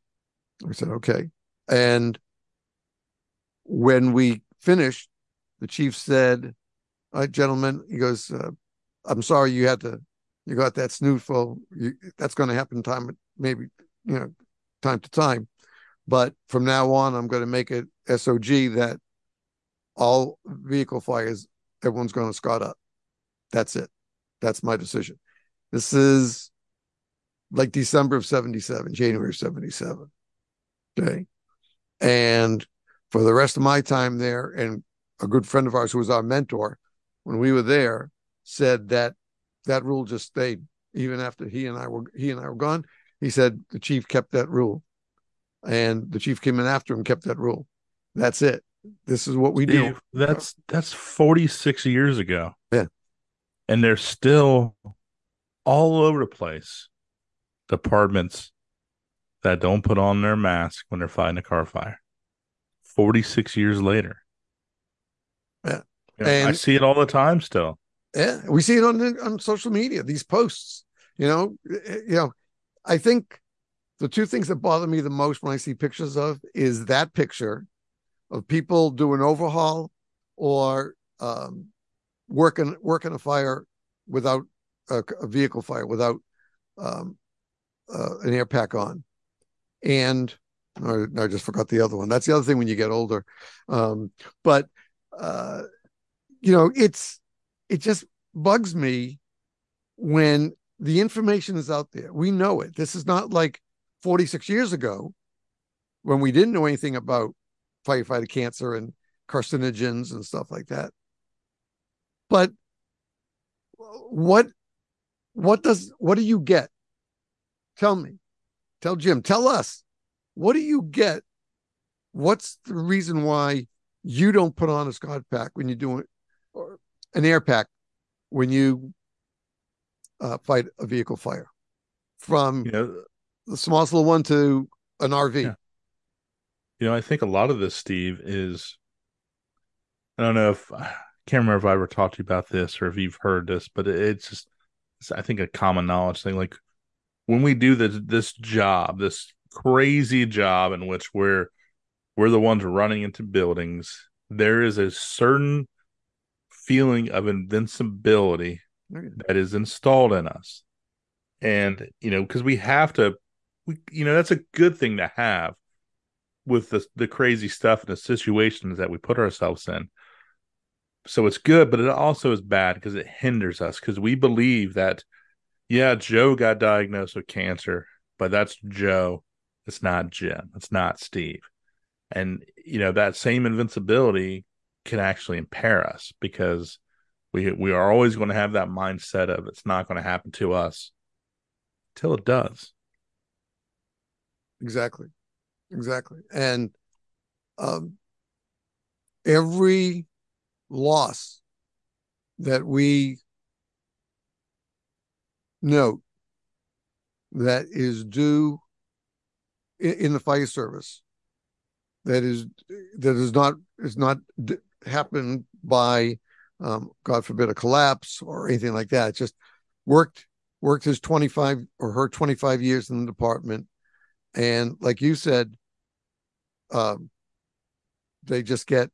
Speaker 2: I said, okay. And when we finished, the chief said, all right, gentlemen, he goes, I'm sorry you got that snootful. That's going to happen maybe, time to time. But from now on, I'm going to make it SOG that all vehicle fires, everyone's going to SCOT up. That's it. That's my decision. This is like December of 77, January of 77. Okay. And for the rest of my time there, and a good friend of ours who was our mentor when we were there said that that rule just stayed even after he and I were gone. He said the chief kept that rule, and the chief came in after him, kept that rule. That's it. This is what we do.
Speaker 3: Steve, that's 46 years ago.
Speaker 2: Yeah.
Speaker 3: And they're still all over the place. Departments that don't put on their mask when they're fighting a car fire. 46 years later.
Speaker 2: Yeah.
Speaker 3: I see it all the time still.
Speaker 2: Yeah, we see it on social media, these posts. I think the two things that bother me the most when I see pictures of is that picture of people doing overhaul or working a fire without a vehicle fire, without an air pack on. And I just forgot the other one. That's the other thing when you get older. But it just bugs me when the information is out there. We know it. This is not like 46 years ago when we didn't know anything about firefighter cancer and carcinogens and stuff like that. But what do you get? Tell me. Tell Jim. Tell us. What do you get? What's the reason why you don't put on a SCOT pack when you do it, or an air pack when you fight a vehicle fire? From the smallest little one to an RV.
Speaker 3: Yeah. I think a lot of this, Steve, is, I don't know if, I can't remember if I ever talked to you about this or if you've heard this, but it's I think, a common knowledge thing. Like when we do this job, this crazy job in which we're the ones running into buildings, there is a certain feeling of invincibility that is installed in us. And, because we have to, that's a good thing to have with the crazy stuff and the situations that we put ourselves in. So it's good, but it also is bad because it hinders us, because we believe that, yeah, Joe got diagnosed with cancer, but that's Joe. It's not Jim. It's not Steve. And, that same invincibility can actually impair us, because we are always going to have that mindset of it's not going to happen to us till it does.
Speaker 2: Exactly. And every loss that we note that is due in the fire service, that is not happened by God forbid a collapse or anything like that. Just worked his 25 or her 25 years in the department, and like you said, they just get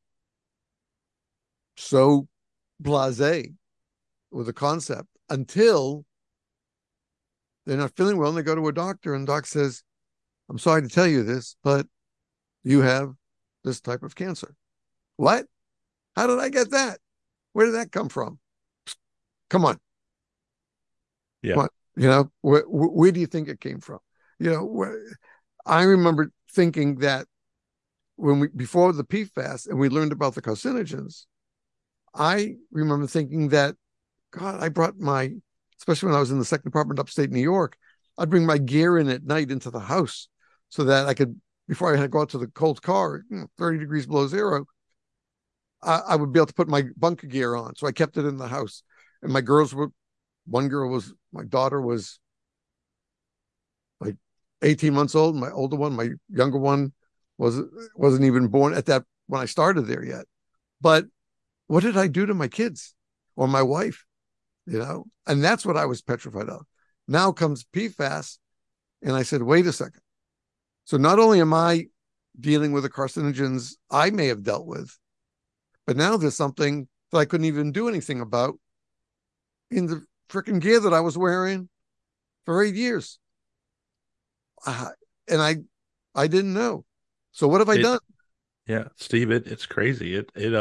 Speaker 2: so blasé with the concept until they're not feeling well and they go to a doctor, and doc says, I'm sorry to tell you this, but you have this type of cancer. What? How did I get that? Where did that come from? Come on.
Speaker 3: Yeah.
Speaker 2: Come on. Where do you think it came from? I remember thinking that before the PFAS and we learned about the carcinogens, I remember thinking that, God, I brought especially when I was in the second department upstate New York, I'd bring my gear in at night into the house so that I could, before I had to go out to the cold car, 30 degrees below zero, I would be able to put my bunker gear on. So I kept it in the house. And my daughter was like 18 months old. My older one, my younger one wasn't even born at that when I started there yet. But what did I do to my kids or my wife? And that's what I was petrified of. Now comes PFAS. And I said, wait a second. So not only am I dealing with the carcinogens I may have dealt with, but now there's something that I couldn't even do anything about in the freaking gear that I was wearing for 8 years. And I didn't know. So what have I done?
Speaker 3: Yeah, Steve, it's crazy.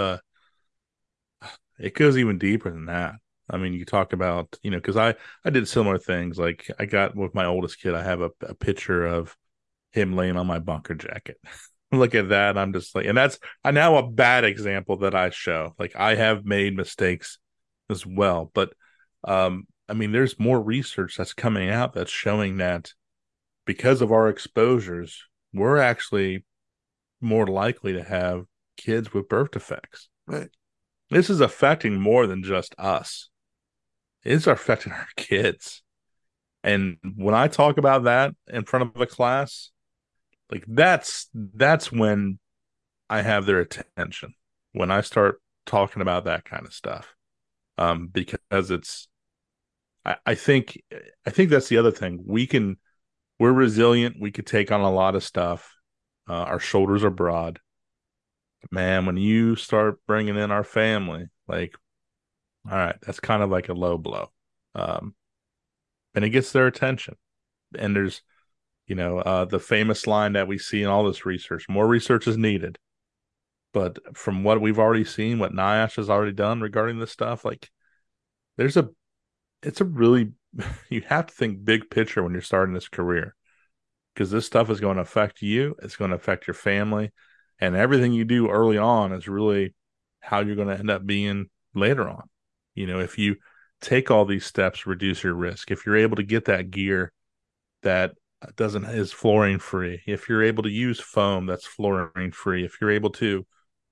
Speaker 3: It goes even deeper than that. I mean, you talk about, because I did similar things. Like I got with my oldest kid, I have a picture of him laying on my bunker jacket. Look at that. I'm just like, and that's I now a bad example that I show. Like I have made mistakes as well, but I mean, there's more research that's coming out that's showing that because of our exposures, we're actually more likely to have kids with birth defects.
Speaker 2: Right.
Speaker 3: This is affecting more than just us. It's affecting our kids. And when I talk about that in front of a class, like that's when I have their attention. When I start talking about that kind of stuff. Because I think that's the other thing. We're resilient. We could take on a lot of stuff. Our shoulders are broad. Man, when you start bringing in our family, like, all right, that's kind of like a low blow. And it gets their attention. And there's, the famous line that we see in all this research, more research is needed. But from what we've already seen, what NIOSH has already done regarding this stuff, like it's a really, you have to think big picture when you're starting this career, because this stuff is going to affect you. It's going to affect your family, and everything you do early on is really how you're going to end up being later on. If you take all these steps, reduce your risk. If you're able to get that gear that is fluorine free, if you're able to use foam that's fluorine free, if you're able to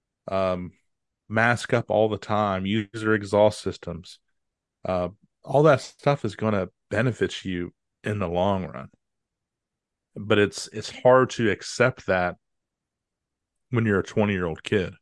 Speaker 3: mask up all the time, use your exhaust systems, all that stuff is going to benefit you in the long run. But it's hard to accept that when you're a 20-year-old kid,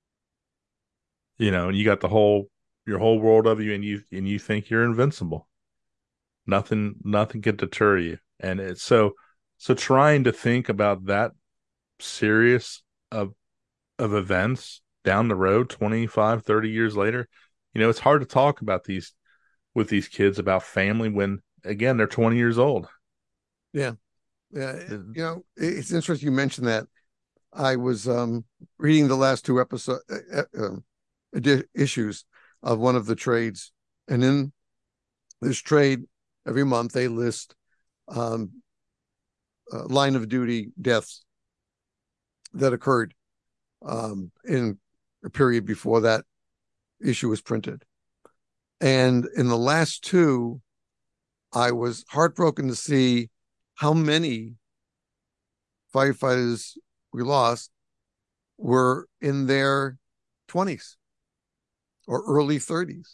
Speaker 3: and you got your whole world of you, and you think you're invincible. Nothing can deter you. And it's so trying to think about that serious of events down the road 25, 30 years later, it's hard to talk about with these kids about family when, again, they're 20 years old.
Speaker 2: Yeah. It's interesting you mentioned that. I was reading the last two issues of one of the trades, and in this trade, every month they list line of duty deaths that occurred in a period before that issue was printed. And in the last two, I was heartbroken to see how many firefighters we lost were in their 20s or early 30s.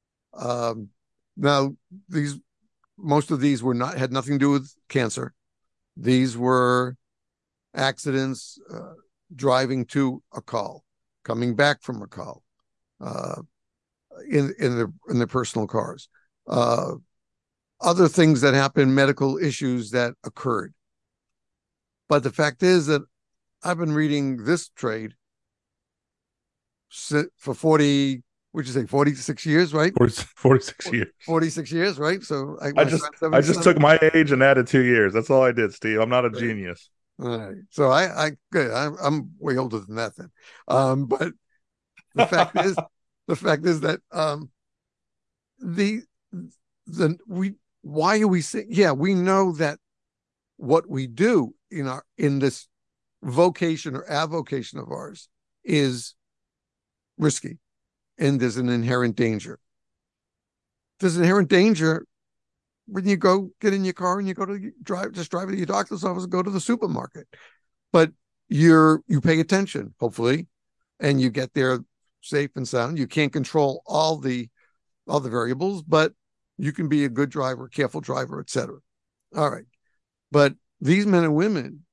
Speaker 2: Now, most of these had nothing to do with cancer. These were accidents, driving to a call, coming back from a call, in their personal cars, other things that happened, medical issues that occurred. But the fact is that I've been reading this trade for 46 years, right?
Speaker 3: 46 years.
Speaker 2: 46 years, right? So
Speaker 3: I just took my age and added 2 years. That's all I did, Steve. I'm not a genius.
Speaker 2: All right. So good. I'm way older than that then. But the fact is, that why are we saying? Yeah, we know that what we do in this vocation or avocation of ours is risky, and there's an inherent danger. There's inherent danger when you go get in your car and you go to drive to your doctor's office and go to the supermarket. But you pay attention, hopefully, and you get there safe and sound. You can't control all the variables, but you can be a good driver, careful driver, etc. All right. But these men and women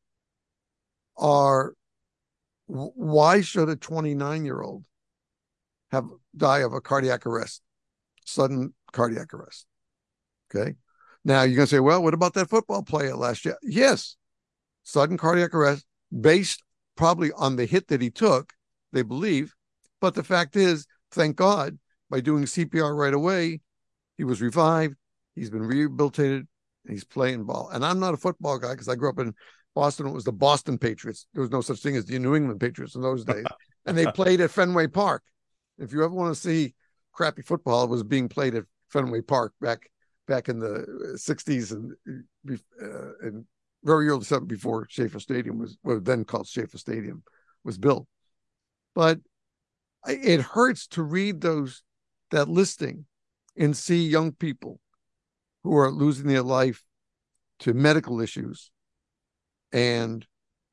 Speaker 2: why should a 29-year-old die of a cardiac arrest, sudden cardiac arrest? Okay. Now you're going to say, well, what about that football player last year? Yes. sudden cardiac arrest based probably on the hit that he took, they believe. But the fact is, thank God, by doing CPR right away, he was revived, he's been rehabilitated, and he's playing ball. And I'm not a football guy because I grew up in Boston. It was the Boston Patriots. There was no such thing as the New England Patriots in those days. And they played at Fenway Park. If you ever want to see crappy football, it was being played at Fenway Park back in the 60s and very early something before Schaefer Stadium was then called Schaefer Stadium was built. But it hurts to read that listing and see young people who are losing their life to medical issues, and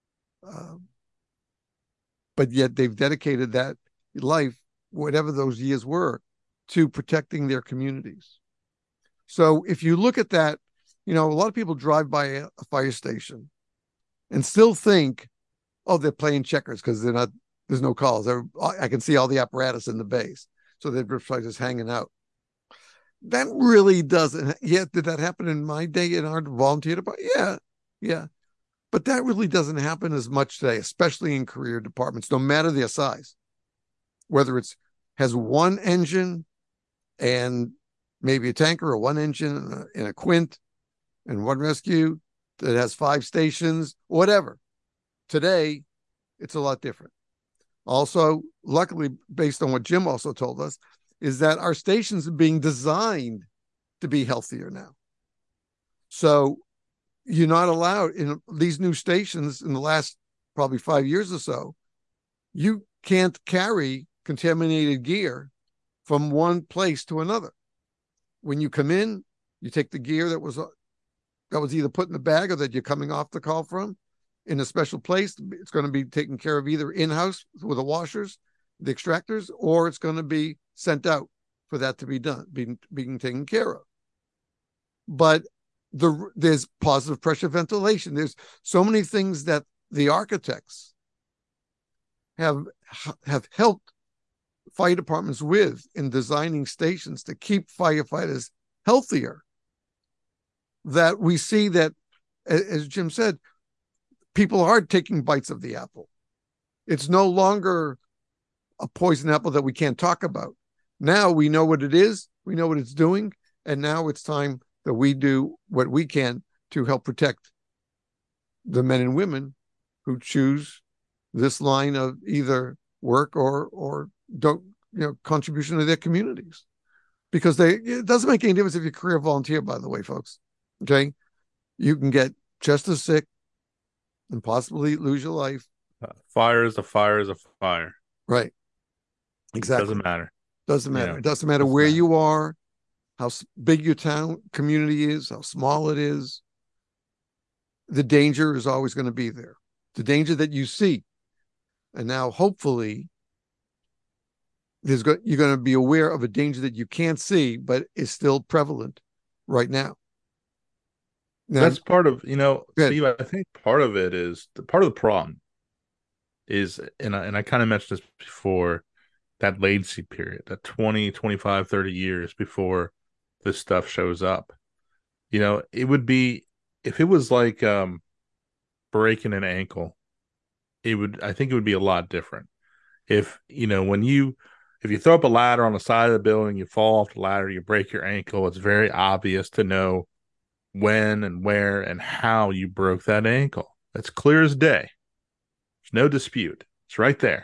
Speaker 2: but yet they've dedicated that life, whatever those years were, to protecting their communities. So if you look at that, a lot of people drive by a fire station and still think, oh, they're playing checkers because there's no calls. I can see all the apparatus in the base. So they're just hanging out. That really doesn't. Yeah, did that happen in my day in our volunteer department? Yeah. But that really doesn't happen as much today, especially in career departments, no matter their size. Whether has one engine and maybe a tanker, or one engine and a quint and one rescue that has 5 stations, whatever. Today, it's a lot different. Also, luckily, based on what Jim also told us, is that our stations are being designed to be healthier now. So you're not allowed in these new stations in the last probably 5 years or so, you can't carry contaminated gear from one place to another. When you come in, you take the gear that was either put in the bag or that you're coming off the call from in a special place. It's going to be taken care of either in-house with the washers, the extractors, or it's going to be sent out for that to be done, being taken care of. But there's positive pressure ventilation. There's so many things that the architects have helped fire departments with in designing stations to keep firefighters healthier, that we see that, as Jim said, people are taking bites of the apple. It's no longer a poison apple that we can't talk about. Now we know what it is, we know what it's doing, and now it's time that we do what we can to help protect the men and women who choose this line of either work or don't, contribution to their communities. Because it doesn't make any difference if you're a career volunteer, by the way, folks. Okay? You can get just as sick and possibly lose your life.
Speaker 3: Fire is a fire is a fire.
Speaker 2: Right. Exactly.
Speaker 3: Doesn't matter.
Speaker 2: Doesn't matter. It doesn't matter where you are, how big your town community is, how small it is. The danger is always going to be there. The danger that you see. And now, hopefully, you're going to be aware of a danger that you can't see, but is still prevalent right now.
Speaker 3: That's part of, Steve, I think part of it is, part of the problem is, and I kind of mentioned this before, that latency period, that 20, 25, 30 years before this stuff shows up. It would be, if it was like breaking an ankle, I think it would be a lot different. If you throw up a ladder on the side of the building, you fall off the ladder, you break your ankle, it's very obvious to know when and where and how you broke that ankle. It's clear as day. There's no dispute. It's right there.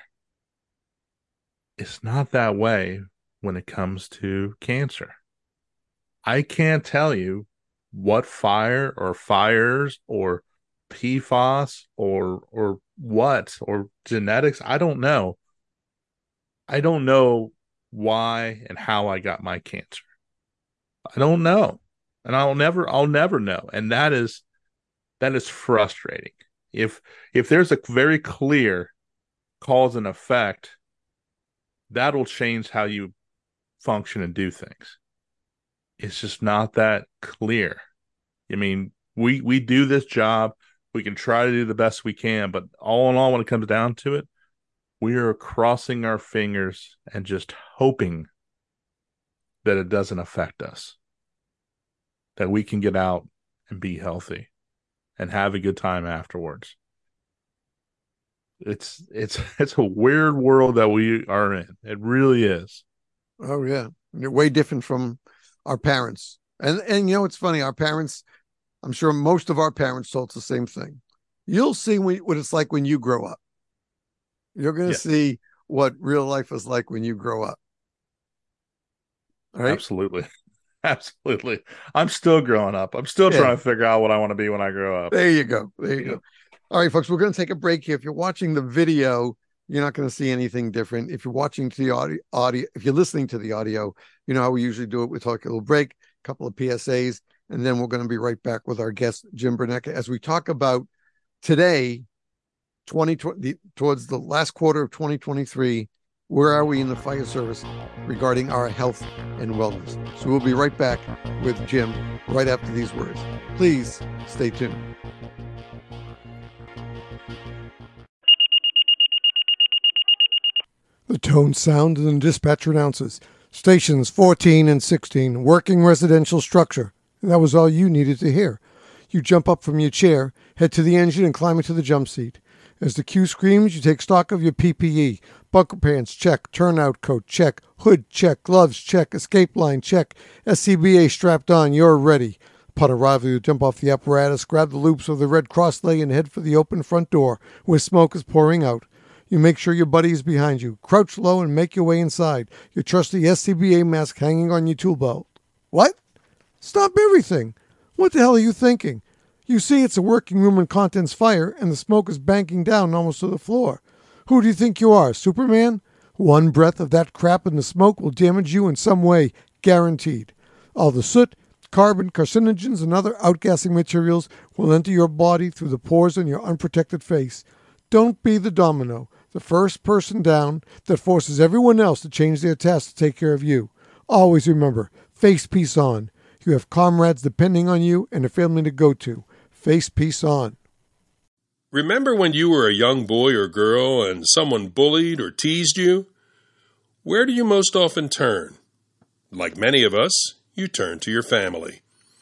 Speaker 3: It's not that way when it comes to cancer. I can't tell you what fire or fires or PFAS or what, or genetics. I don't know. I don't know why and how I got my cancer. I don't know. And I'll never know. And that is frustrating. If there's a very clear cause and effect, that'll change how you function and do things. It's just not that clear. I mean, we do this job. We can try to do the best we can, but all in all, when it comes down to it, we are crossing our fingers and just hoping that it doesn't affect us, that we can get out and be healthy. and have a good time afterwards. It's a weird world that we are in. It really is.
Speaker 2: Oh yeah, they're way different from our parents. And you know, it's funny. Our parents, I'm sure most of our parents told us the same thing. You'll see what it's like when you grow up. You're going to see what real life is like when you grow up. All right?
Speaker 3: Absolutely. Absolutely. I'm still growing up. I'm still trying to figure out what I want to be when I grow up.
Speaker 2: There you go. There you go. All right, folks, we're going to take a break here. If you're watching the video, you're not going to see anything different. If you're watching to the audio, if you're listening to the audio, you know how we usually do it. We take a little break, a couple of PSAs, and then we're going to be right back with our guest, Jim Bernecka, as we talk about today, 2020, towards the last quarter of 2023. Where are we in the fire service regarding our health and wellness? So we'll be right back with Jim right after these words. Please stay tuned. The tone, sound, and the dispatcher announces stations 14 and 16, working residential structure. And that was all you needed to hear. You jump up from your chair, head to the engine, and climb into the jump seat. As the cue screams, you take stock of your PPE. Bunker pants, check. Turnout coat, check. Hood, check. Gloves, check. Escape line, check. SCBA strapped on, you're ready. Upon arrival, you jump off the apparatus, grab the loops of the red cross lay, and head for the open front door, where smoke is pouring out. You make sure your buddy is behind you. Crouch low and make your way inside. Your trusty SCBA mask hanging on your tool belt. What? Stop everything. What the hell are you thinking? You see, it's a working room and contents fire, and the smoke is banking down almost to the floor. Who do you think you are, Superman? One breath of that crap in the smoke will damage you in some way, guaranteed. All the soot, carbon, carcinogens, and other outgassing materials will enter your body through the pores on your unprotected face. Don't be the domino, the first person down that forces everyone else to change their tasks to take care of you. Always remember, face peace on. You have comrades depending on you and a family to go to. Face peace on.
Speaker 1: Remember when you were a young boy or girl and someone bullied or teased you? Where do you most often turn? Like many of us, you turn to your family.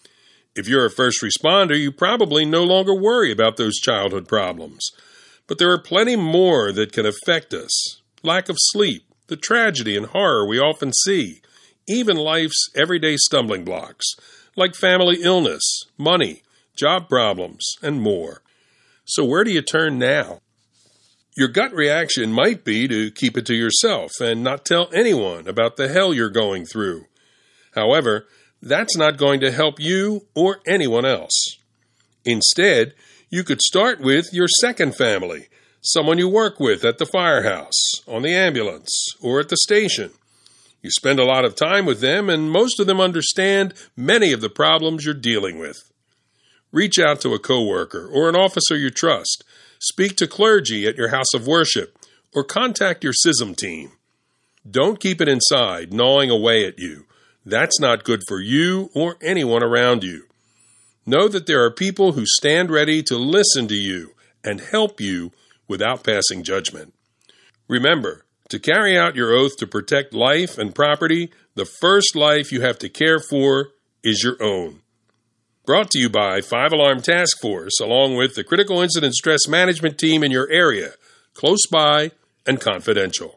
Speaker 1: If you're a first responder, you probably no longer worry about those childhood problems. But there are plenty more that can affect us. Lack of sleep, the tragedy and horror we often see, even life's everyday stumbling blocks, like family illness, money, job problems, and more. So where do you turn now? Your gut reaction might be to keep it to yourself and not tell anyone about the hell you're going through. However, that's not going to help you or anyone else. Instead, you could start with your second family, someone you work with at the firehouse, on the ambulance, or at the station. You spend a lot of time with them, and most of them understand many of the problems you're dealing with. Reach out to a coworker or an officer you trust. Speak to clergy at your house of worship, or contact your CISM team. Don't keep it inside, gnawing away at you. That's not good for you or anyone around you. Know that there are people who stand ready to listen to you and help you without passing judgment. Remember, to carry out your oath to protect life and property, the first life you have to care for is your own. Brought to you by 5 Alarm Task Force, along with the Critical Incident Stress Management Team in your area, close by and confidential.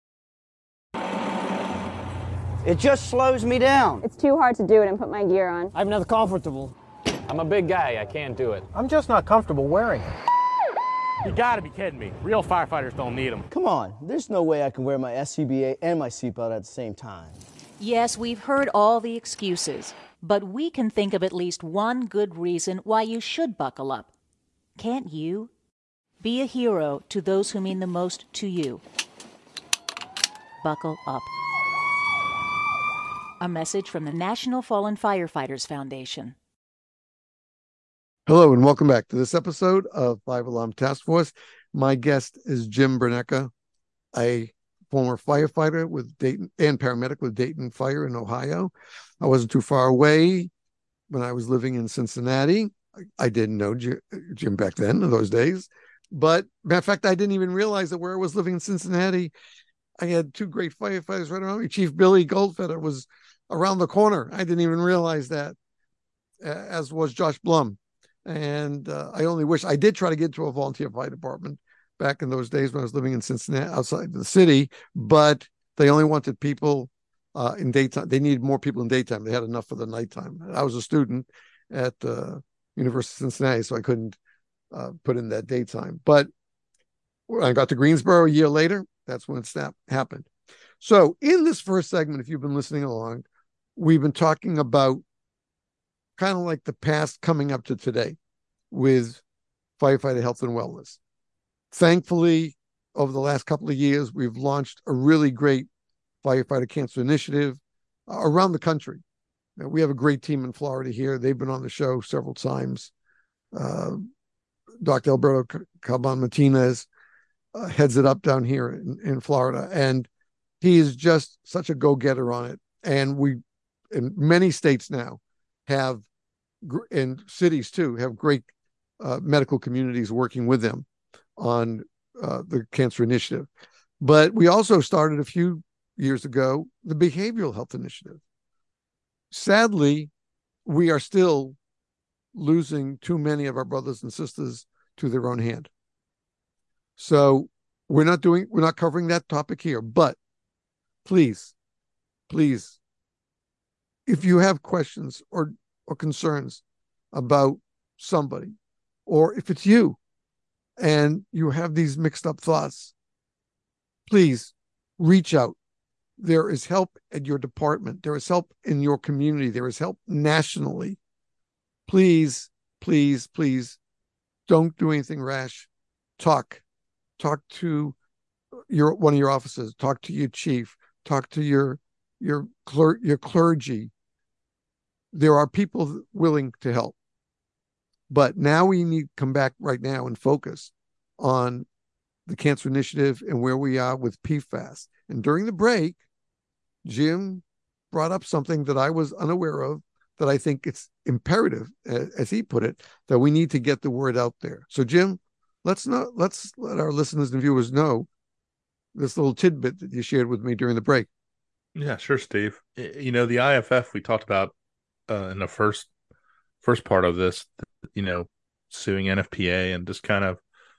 Speaker 4: It just slows me down.
Speaker 5: It's too hard to do it and put my gear on.
Speaker 6: I'm not comfortable.
Speaker 7: I'm a big guy. I can't do it.
Speaker 6: I'm just not comfortable wearing it.
Speaker 7: You gotta be kidding me. Real firefighters don't need them.
Speaker 4: Come on, there's no way I can wear my SCBA and my seatbelt at the same time.
Speaker 8: Yes, we've heard all the excuses, but we can think of at least one good reason why you should buckle up. Can't you? Be a hero to those who mean the most to you. Buckle up. A message from the National Fallen Firefighters Foundation.
Speaker 2: Hello and welcome back to this episode of 5 Alarm Task Force. My guest is Jim Bernecka, a former firefighter with Dayton and paramedic with Dayton Fire in Ohio. I wasn't too far away when I was living in Cincinnati. I didn't know Jim back then in those days. But matter of fact, I didn't even realize that where I was living in Cincinnati, I had two great firefighters right around me. Chief Billy Goldfeder was around the corner. I didn't even realize that, as was Josh Blum. And I only wish I did try to get to a volunteer fire department back in those days when I was living in Cincinnati, outside the city, but they only wanted people in daytime. They needed more people in daytime. They had enough for the nighttime. I was a student at University of Cincinnati, so I couldn't put in that daytime. But when I got to Greensboro a year later, that's when it happened. So in this first segment, if you've been listening along, we've been talking about kind of like the past coming up to today with firefighter health and wellness. Thankfully, over the last couple of years, we've launched a really great firefighter cancer initiative around the country. We have a great team in Florida here. They've been on the show several times. Dr. Alberto Calban Martinez heads it up down here in Florida. And he is just such a go-getter on it. And we, in many states now, have, and cities too, have great medical communities working with them on the cancer initiative. But we also started a few years ago the behavioral health initiative. Sadly, we are still losing too many of our brothers and sisters to their own hand. So we're not covering that topic here, but please, if you have questions or concerns about somebody, or if it's you and you have these mixed up thoughts, please reach out. There is help at your department. There is help in your community. There is help nationally. Please don't do anything rash. Talk to one of your officers. Talk to your chief. Talk to your clergy. There are people willing to help. But now we need to come back right now and focus on the cancer initiative and where we are with PFAS. And during the break, Jim brought up something that I was unaware of, that I think it's imperative, as he put it, that we need to get the word out there. So Jim, let's let our listeners and viewers know this little tidbit that you shared with me during the break.
Speaker 3: Yeah, sure, Steve. You know, the IFF we talked about in the first part of this, you know, suing NFPA and just kind of,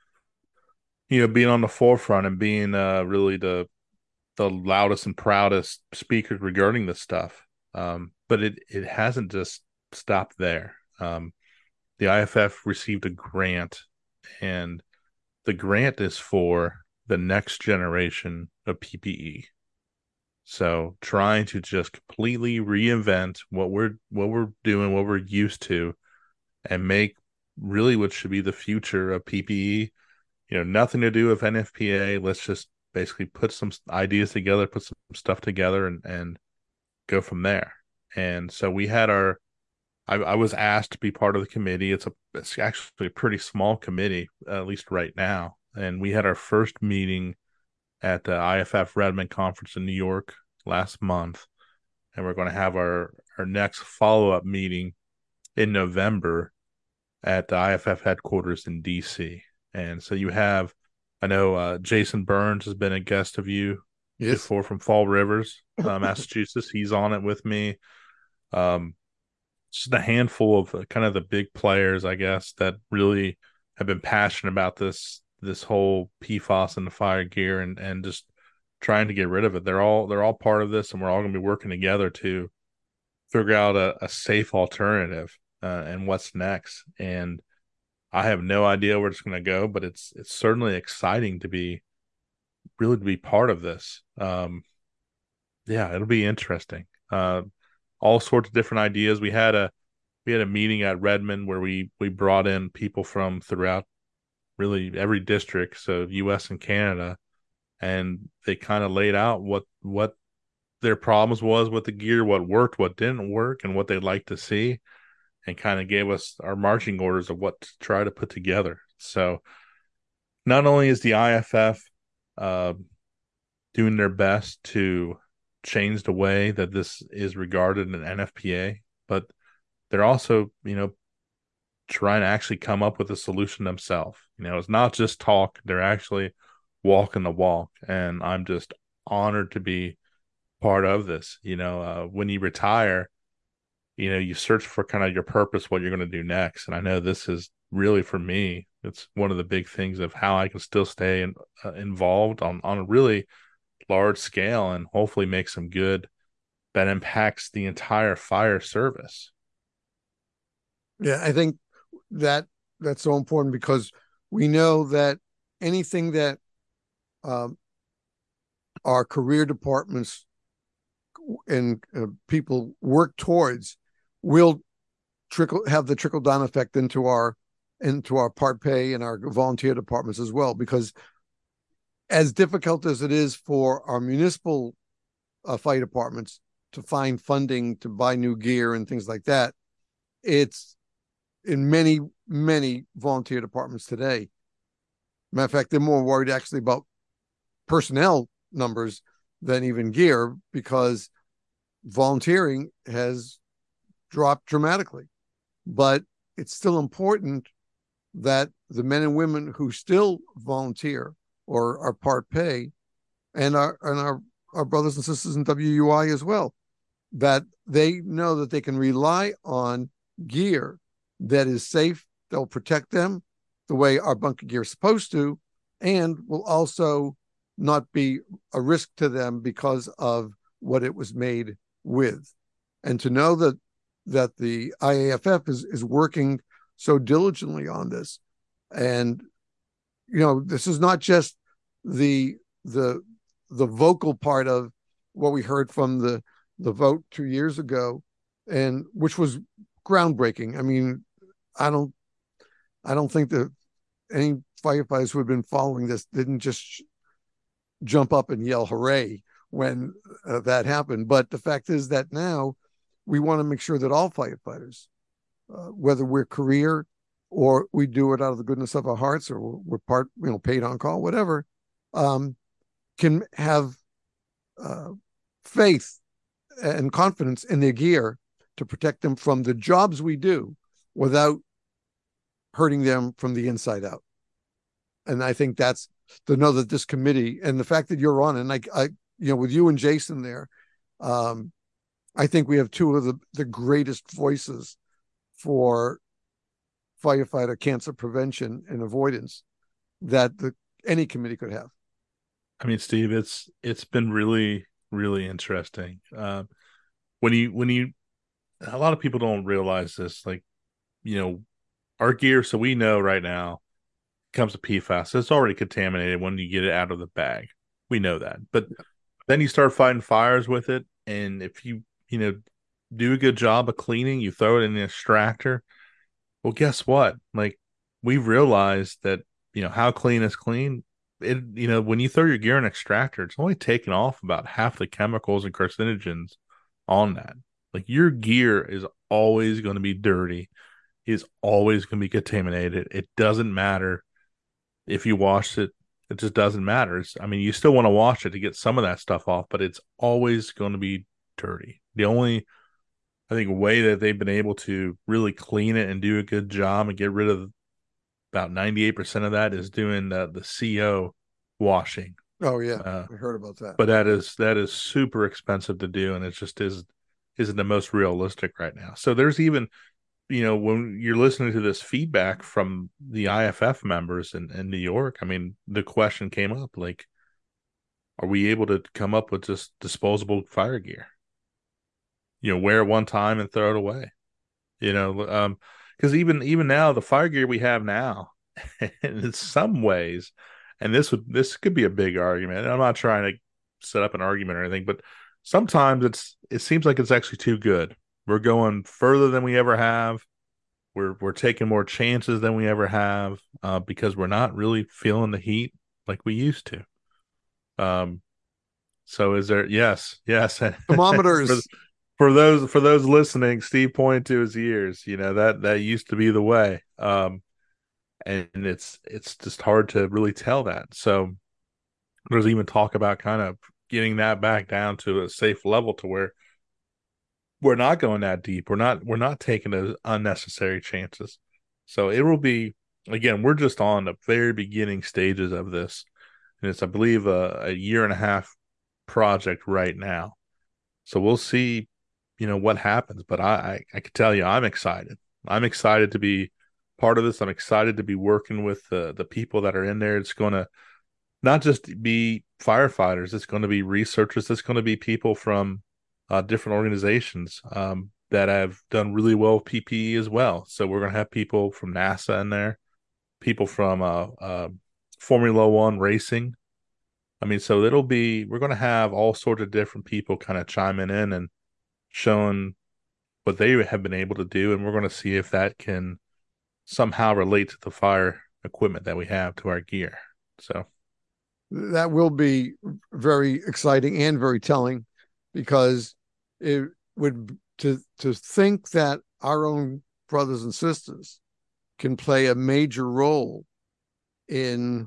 Speaker 3: you know, being on the forefront and being really the loudest and proudest speakers regarding this stuff. But it hasn't just stopped there. The IFF received a grant, and the grant is for the next generation of PPE. So trying to just completely reinvent what we're doing, what we're used to, and make really what should be the future of PPE. You know, nothing to do with NFPA. Let's just basically put some ideas together, put some stuff together, and go from there. And so we had I was asked to be part of the committee. It's actually a pretty small committee, at least right now. And we had our first meeting at the IFF Redmond conference in New York last month. And we're going to have our next follow-up meeting in November at the IFF headquarters in DC. And so you have, I know Jason Burns has been a guest of you before from Fall Rivers, Massachusetts. He's on it with me. Just a handful of kind of the big players, I guess, that really have been passionate about this whole PFAS and the fire gear and just trying to get rid of it. They're all part of this, and we're all going to be working together to figure out a safe alternative and what's next. And I have no idea where it's going to go, but it's certainly exciting to be part of this. Yeah, it'll be interesting. All sorts of different ideas. We had a meeting at Redmond where we brought in people from throughout really every district, so U.S. and Canada, and they kind of laid out what their problems was with the gear, what worked, what didn't work, and what they'd like to see, and kind of gave us our marching orders of what to try to put together. So not only is the IFF doing their best to change the way that this is regarded in NFPA, but they're also, you know, trying to actually come up with a solution themselves. You know, it's not just talk, they're actually walking the walk. And I'm just honored to be part of this. You know, when you retire, you search for kind of your purpose, what you're going to do next. And I know this is really, for me, it's one of the big things of how I can still stay involved on a really large scale and hopefully make some good that impacts the entire fire service.
Speaker 2: Yeah, I think that's so important because we know that anything that our career departments and people work towards will have the trickle down effect into our part pay and our volunteer departments as well. Because as difficult as it is for our municipal fire departments to find funding to buy new gear and things like that, it's in many volunteer departments today. Matter of fact, they're more worried actually about personnel numbers than even gear, because volunteering has dropped dramatically. But it's still important that the men and women who still volunteer or are part pay, and our brothers and sisters in WUI as well, that they know that they can rely on gear that is safe, that will protect them the way our bunker gear is supposed to, and will also not be a risk to them because of what it was made with. And to know that the IAFF is working so diligently on this. And this is not just the vocal part of what we heard from the vote 2 years ago, and which was groundbreaking. I mean, I don't think that any firefighters who have been following this didn't just jump up and yell hooray when that happened. But the fact is that now we want to make sure that all firefighters, whether we're career or we do it out of the goodness of our hearts, or we're part, paid on call, whatever, can have faith and confidence in their gear to protect them from the jobs we do without hurting them from the inside out. And I think that's to know that this committee, and the fact that you're on, and I with you and Jason there, I think we have two of the greatest voices for firefighter cancer prevention and avoidance that any committee could have.
Speaker 3: I mean, Steve, it's been really, really interesting. When you a lot of people don't realize this, like, our gear, so we know right now, comes to PFAS. It's already contaminated when you get it out of the bag. We know that. But then you start fighting fires with it, and if you do a good job of cleaning, you throw it in the extractor, well, guess what? Like, we've realized that, how clean is clean. It, when you throw your gear in an extractor, it's only taking off about half the chemicals and carcinogens on that. Like, your gear is always going to be dirty, is always going to be contaminated. It doesn't matter if you wash it. It just doesn't matter. You still want to wash it to get some of that stuff off, but it's always going to be dirty. The only, I think, way that they've been able to really clean it and do a good job and get rid of about 98% of that is doing the CO washing.
Speaker 2: Oh yeah, I heard about that.
Speaker 3: But that is super expensive to do, and it just isn't the most realistic right now. So there's even, when you're listening to this feedback from the IFF members in New York, the question came up, like, are we able to come up with just disposable fire gear? Wear it one time and throw it away. Because even now, the fire gear we have now, in some ways, and this could be a big argument. I'm not trying to set up an argument or anything, but sometimes it seems like it's actually too good. We're going further than we ever have. We're taking more chances than we ever have, because we're not really feeling the heat like we used to. So is there? Yes.
Speaker 2: Thermometers.
Speaker 3: For those listening, Steve pointed to his ears. That used to be the way. And it's just hard to really tell that. So there's even talk about kind of getting that back down to a safe level to where we're not going that deep. We're not taking those unnecessary chances. So it will be, again, we're just on the very beginning stages of this. And it's, I believe, a 1.5 year project right now. So we'll see, what happens. But I can tell you, I'm excited. I'm excited to be part of this. I'm excited to be working with the people that are in there. It's going to not just be firefighters. It's going to be researchers. It's going to be people from different organizations that have done really well with PPE as well. So we're going to have people from NASA in there, people from Formula One racing. I mean, so we're going to have all sorts of different people kind of chiming in and showing what they have been able to do. And we're going to see if that can somehow relate to the fire equipment that we have, to our gear. So
Speaker 2: that will be very exciting and very telling, because it would to think that our own brothers and sisters can play a major role in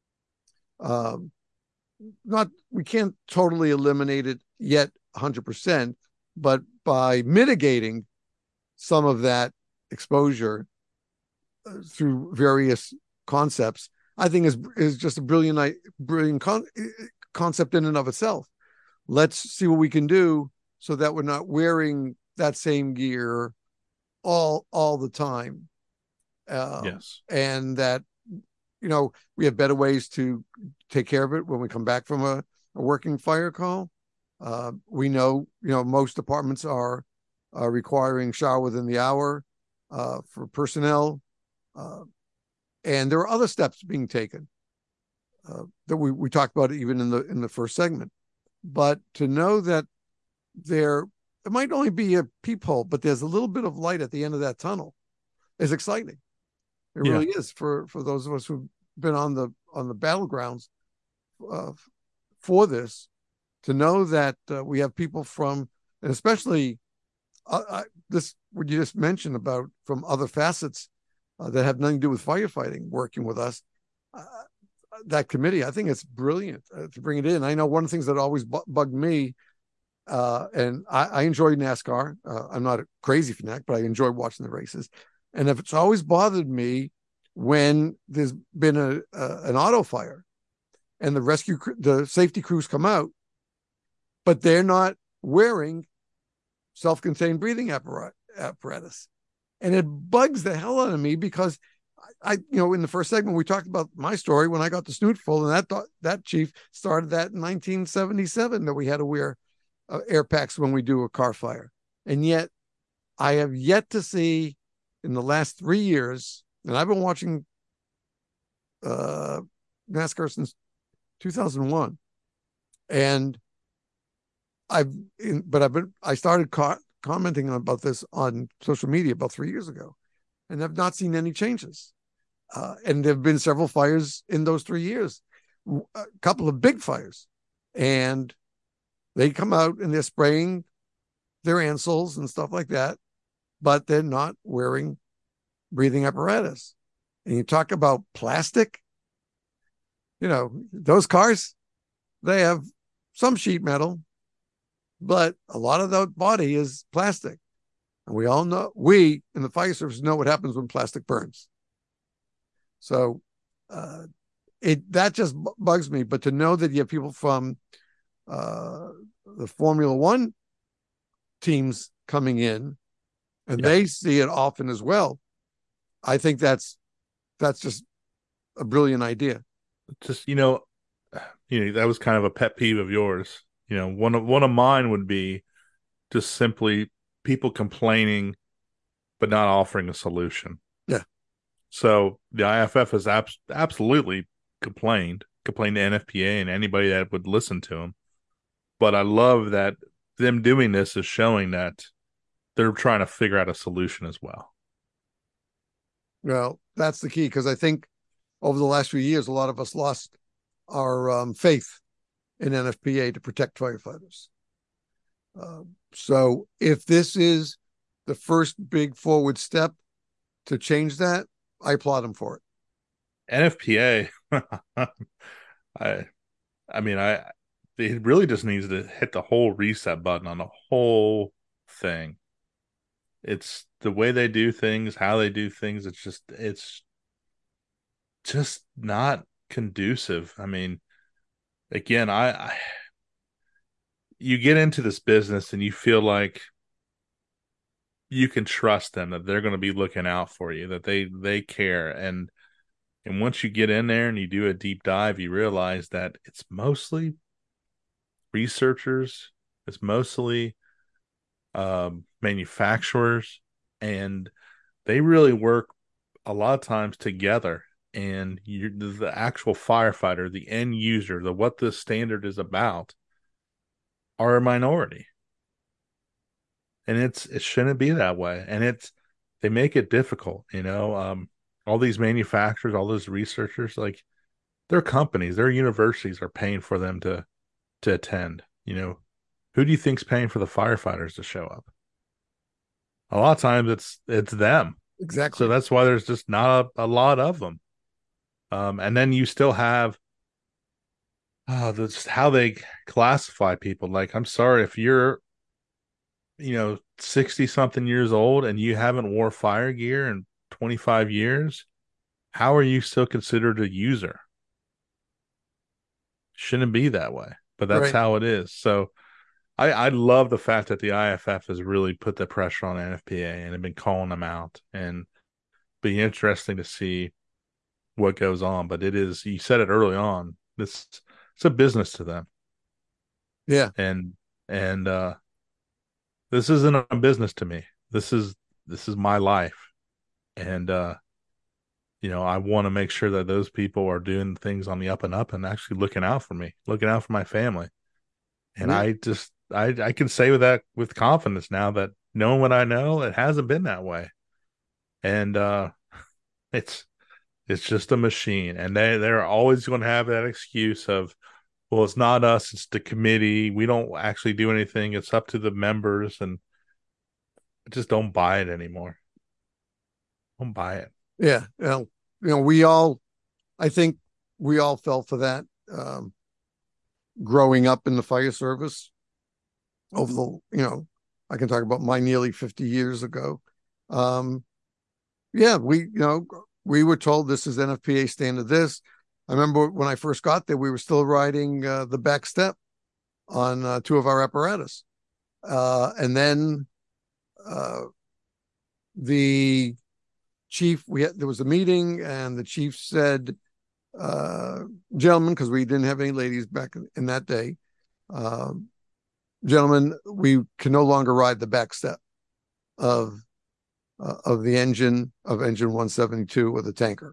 Speaker 2: we can't totally eliminate it yet 100%, but by mitigating some of that exposure through various concepts, I think is just a brilliant concept in and of itself. Let's see what we can do so that we're not wearing that same gear all the time.
Speaker 3: yes,
Speaker 2: And that, we have better ways to take care of it when we come back from a working fire call. We know, most departments are requiring shower within the hour for personnel. And there are other steps being taken that we talked about even in the first segment. But to know that it might only be a peephole, but there's a little bit of light at the end of that tunnel is exciting. It really is for those of us who've been on the battlegrounds for this, to know that we have people from, and especially this what you just mentioned about from other facets that have nothing to do with firefighting, working with us. That committee, I think it's brilliant to bring it in. I know one of the things that always bugged me, and I enjoy NASCAR. I'm not a crazy fanatic, but I enjoy watching the races. And if it's always bothered me when there's been an auto fire and the safety crews come out, but they're not wearing self-contained breathing apparatus. And it bugs the hell out of me, because in the first segment, we talked about my story when I got the snoot full, and that chief started that in 1977, that we had to wear air packs when we do a car fire. And yet I have yet to see in the last 3 years, and I've been watching NASCAR since 2001, and I started commenting about this on social media about 3 years ago, and have not seen any changes. And there have been several fires in those 3 years, a couple of big fires, and they come out and they're spraying their ansols and stuff like that, but they're not wearing breathing apparatus. And you talk about plastic, those cars, they have some sheet metal, but a lot of the body is plastic. And we all know, we in the fire service know what happens when plastic burns. So that just bugs me. But to know that you have people from the Formula One teams coming in, and they see it often as well, I think that's just a brilliant idea.
Speaker 3: Just that was kind of a pet peeve of yours. One of mine would be just simply people complaining but not offering a solution.
Speaker 2: Yeah.
Speaker 3: So the IFF has absolutely complained to NFPA and anybody that would listen to them. But I love that them doing this is showing that they're trying to figure out a solution as well.
Speaker 2: Well, that's the key, because I think over the last few years, a lot of us lost our faith in NFPA to protect firefighters. So if this is the first big forward step to change that, I applaud them for it.
Speaker 3: NFPA, it really just needs to hit the whole reset button on the whole thing. It's the way they do things, how they do things. It's just not conducive. I mean, again, you get into this business and you feel like you can trust them, that they're going to be looking out for you, that they care. And once you get in there and you do a deep dive, you realize that it's mostly researchers, it's mostly manufacturers, and they really work a lot of times together. And the actual firefighter, the end user, what this standard is about, are a minority. And it shouldn't be that way. And they make it difficult, all these manufacturers, all those researchers, like, their companies, their universities are paying for them to attend. Who do you think's paying for the firefighters to show up? A lot of times it's them.
Speaker 2: Exactly.
Speaker 3: So that's why there's just not a lot of them. And then you still have that's how they classify people. Like, I'm sorry, if you're 60 something years old and you haven't wore fire gear in 25 years, how are you still considered a user? Shouldn't be that way, but that's
Speaker 2: Right.
Speaker 3: how it is. So I love the fact that the IFF has really put the pressure on NFPA and have been calling them out, and be interesting to see what goes on. But you said it early on, it's a business to them.
Speaker 2: Yeah.
Speaker 3: And this isn't a business to me. This is my life. And I want to make sure that those people are doing things on the up and up and actually looking out for me, looking out for my family. And I can say with confidence now that, knowing what I know, it hasn't been that way. And it's just a machine. And they're always going to have that excuse of, well, it's not us, it's the committee. We don't actually do anything. It's up to the members. And I just don't buy it anymore. Don't buy it.
Speaker 2: Yeah. Well, I think we all fell for that. Growing up in the fire service over I can talk about my nearly 50 years ago. Yeah, we were told this is NFPA standard this. I remember when I first got there, we were still riding the back step on two of our apparatus. And then the chief, there was a meeting, and the chief said, gentlemen, because we didn't have any ladies back in that day, gentlemen, we can no longer ride the back step of the engine 172 of the tanker.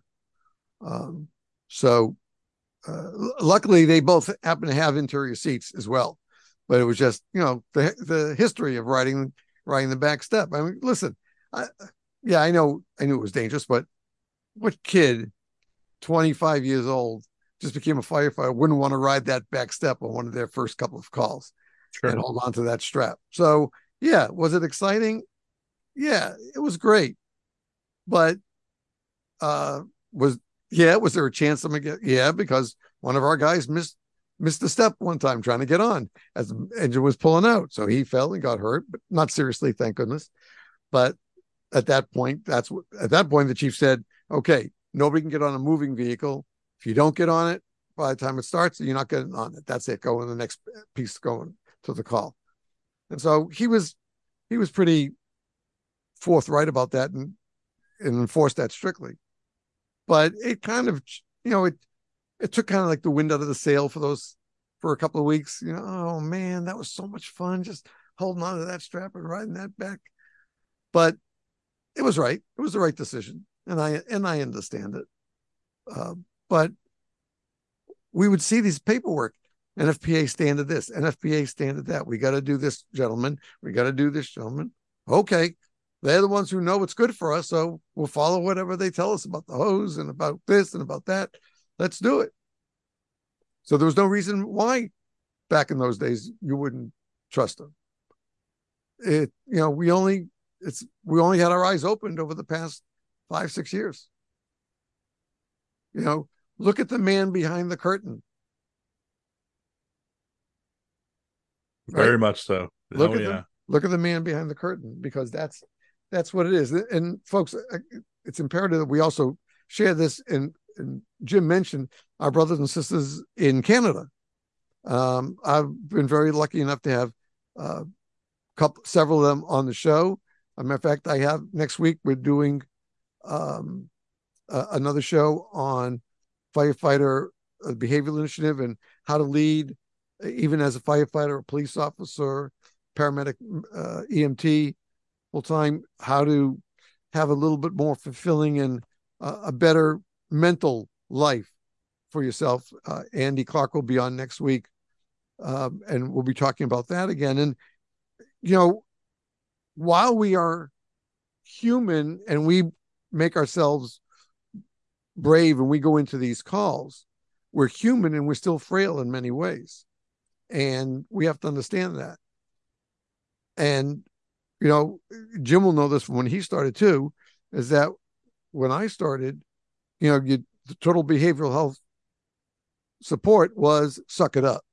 Speaker 2: So luckily they both happen to have interior seats as well, but it was just the history of riding the back step. I mean, listen, I knew it was dangerous, but what kid 25 years old just became a firefighter wouldn't want to ride that back step on one of their first couple of calls? Sure. And hold on to that strap? So yeah, was it exciting? Yeah, it was great. But was there a chance I'm gonna get? Yeah, because one of our guys missed the step one time trying to get on as the engine was pulling out. So he fell and got hurt, but not seriously, thank goodness. But at that point, the chief said, okay, nobody can get on a moving vehicle. If you don't get on it by the time it starts, you're not getting on it. That's it. Go in the next piece, going to the call. And so he was pretty forthright about that and enforced that strictly. But it kind of, it took kind of like the wind out of the sail for a couple of weeks. Oh man, that was so much fun, just holding on to that strap and riding that back. But it was right. It was the right decision, and I understand it. But we would see these paperwork, NFPA standard this, NFPA standard that. We got to do this, gentlemen. We got to do this, gentlemen. Okay, they're the ones who know what's good for us, so we'll follow whatever they tell us about the hose and about this and about that. Let's do it. So there was no reason why back in those days you wouldn't trust them. We only had our eyes opened over the past 5-6 years. Look at the man behind the curtain.
Speaker 3: Very
Speaker 2: right?
Speaker 3: much so.
Speaker 2: Look at the man behind the curtain, because that's what it is. And folks, it's imperative that we also share this. And Jim mentioned our brothers and sisters in Canada. I've been very lucky enough to have several of them on the show. As a matter of fact, I have next week, we're doing another show on firefighter behavioral initiative and how to lead, even as a firefighter, a police officer, paramedic, EMT, full time, how to have a little bit more fulfilling and a better mental life for yourself. Andy Clark will be on next week, and we'll be talking about that again. And, while we are human and we make ourselves brave and we go into these calls, we're human and we're still frail in many ways. And we have to understand that. And, Jim will know this from when he started too, is that when I started, the total behavioral health support was suck it up.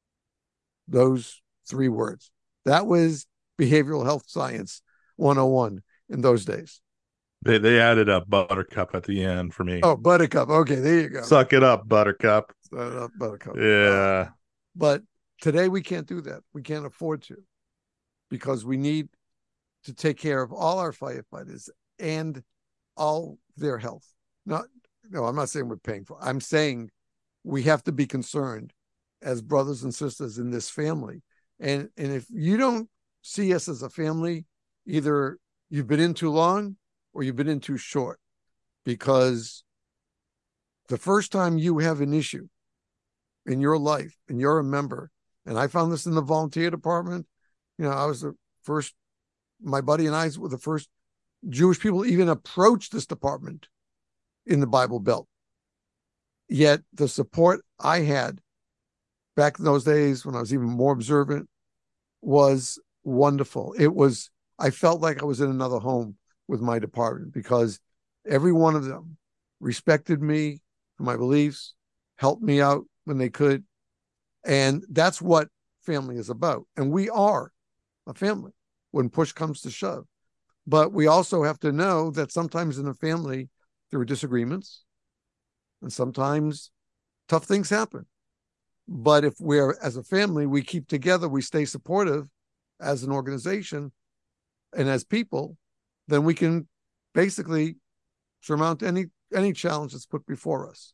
Speaker 2: Those 3 words. That was behavioral health science 101 in those days.
Speaker 3: They added a buttercup at the end for me.
Speaker 2: Oh, buttercup. Okay, there you go.
Speaker 3: Suck it up, buttercup.
Speaker 2: Suck it up, buttercup.
Speaker 3: Yeah.
Speaker 2: But today we can't do that. We can't afford to, because we need to take care of all our firefighters and all their health. No, I'm not saying we're paying for it. I'm saying we have to be concerned as brothers and sisters in this family. And if you don't see us as a family, either you've been in too long or you've been in too short, because the first time you have an issue in your life and you're a member, and I found this in the volunteer department, I was the first, my buddy and I were the first Jewish people even approach this department in the Bible Belt. Yet the support I had back in those days when I was even more observant was wonderful. I felt like I was in another home with my department, because every one of them respected me for my beliefs, helped me out when they could. And that's what family is about. And we are a family when push comes to shove. But we also have to know that sometimes in a family, there are disagreements, and sometimes tough things happen. But if we're, as a family, we keep together, we stay supportive as an organization and as people, then we can basically surmount any challenge that's put before us.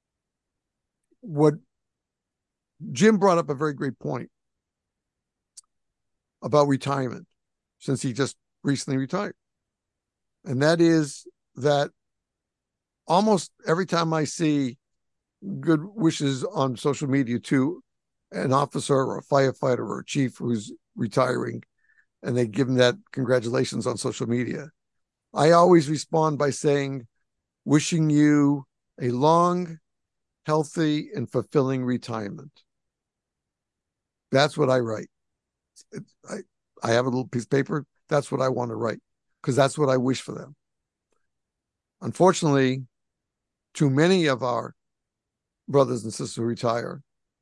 Speaker 2: What Jim brought up a very great point about retirement, since he just recently retired. And that is that almost every time I see good wishes on social media to an officer or a firefighter or a chief who's retiring, and they give them that congratulations on social media, I always respond by saying, wishing you a long, healthy, and fulfilling retirement. That's what I write. I have a little piece of paper. That's what I want to write, because that's what I wish for them. Unfortunately, too many of our brothers and sisters who retire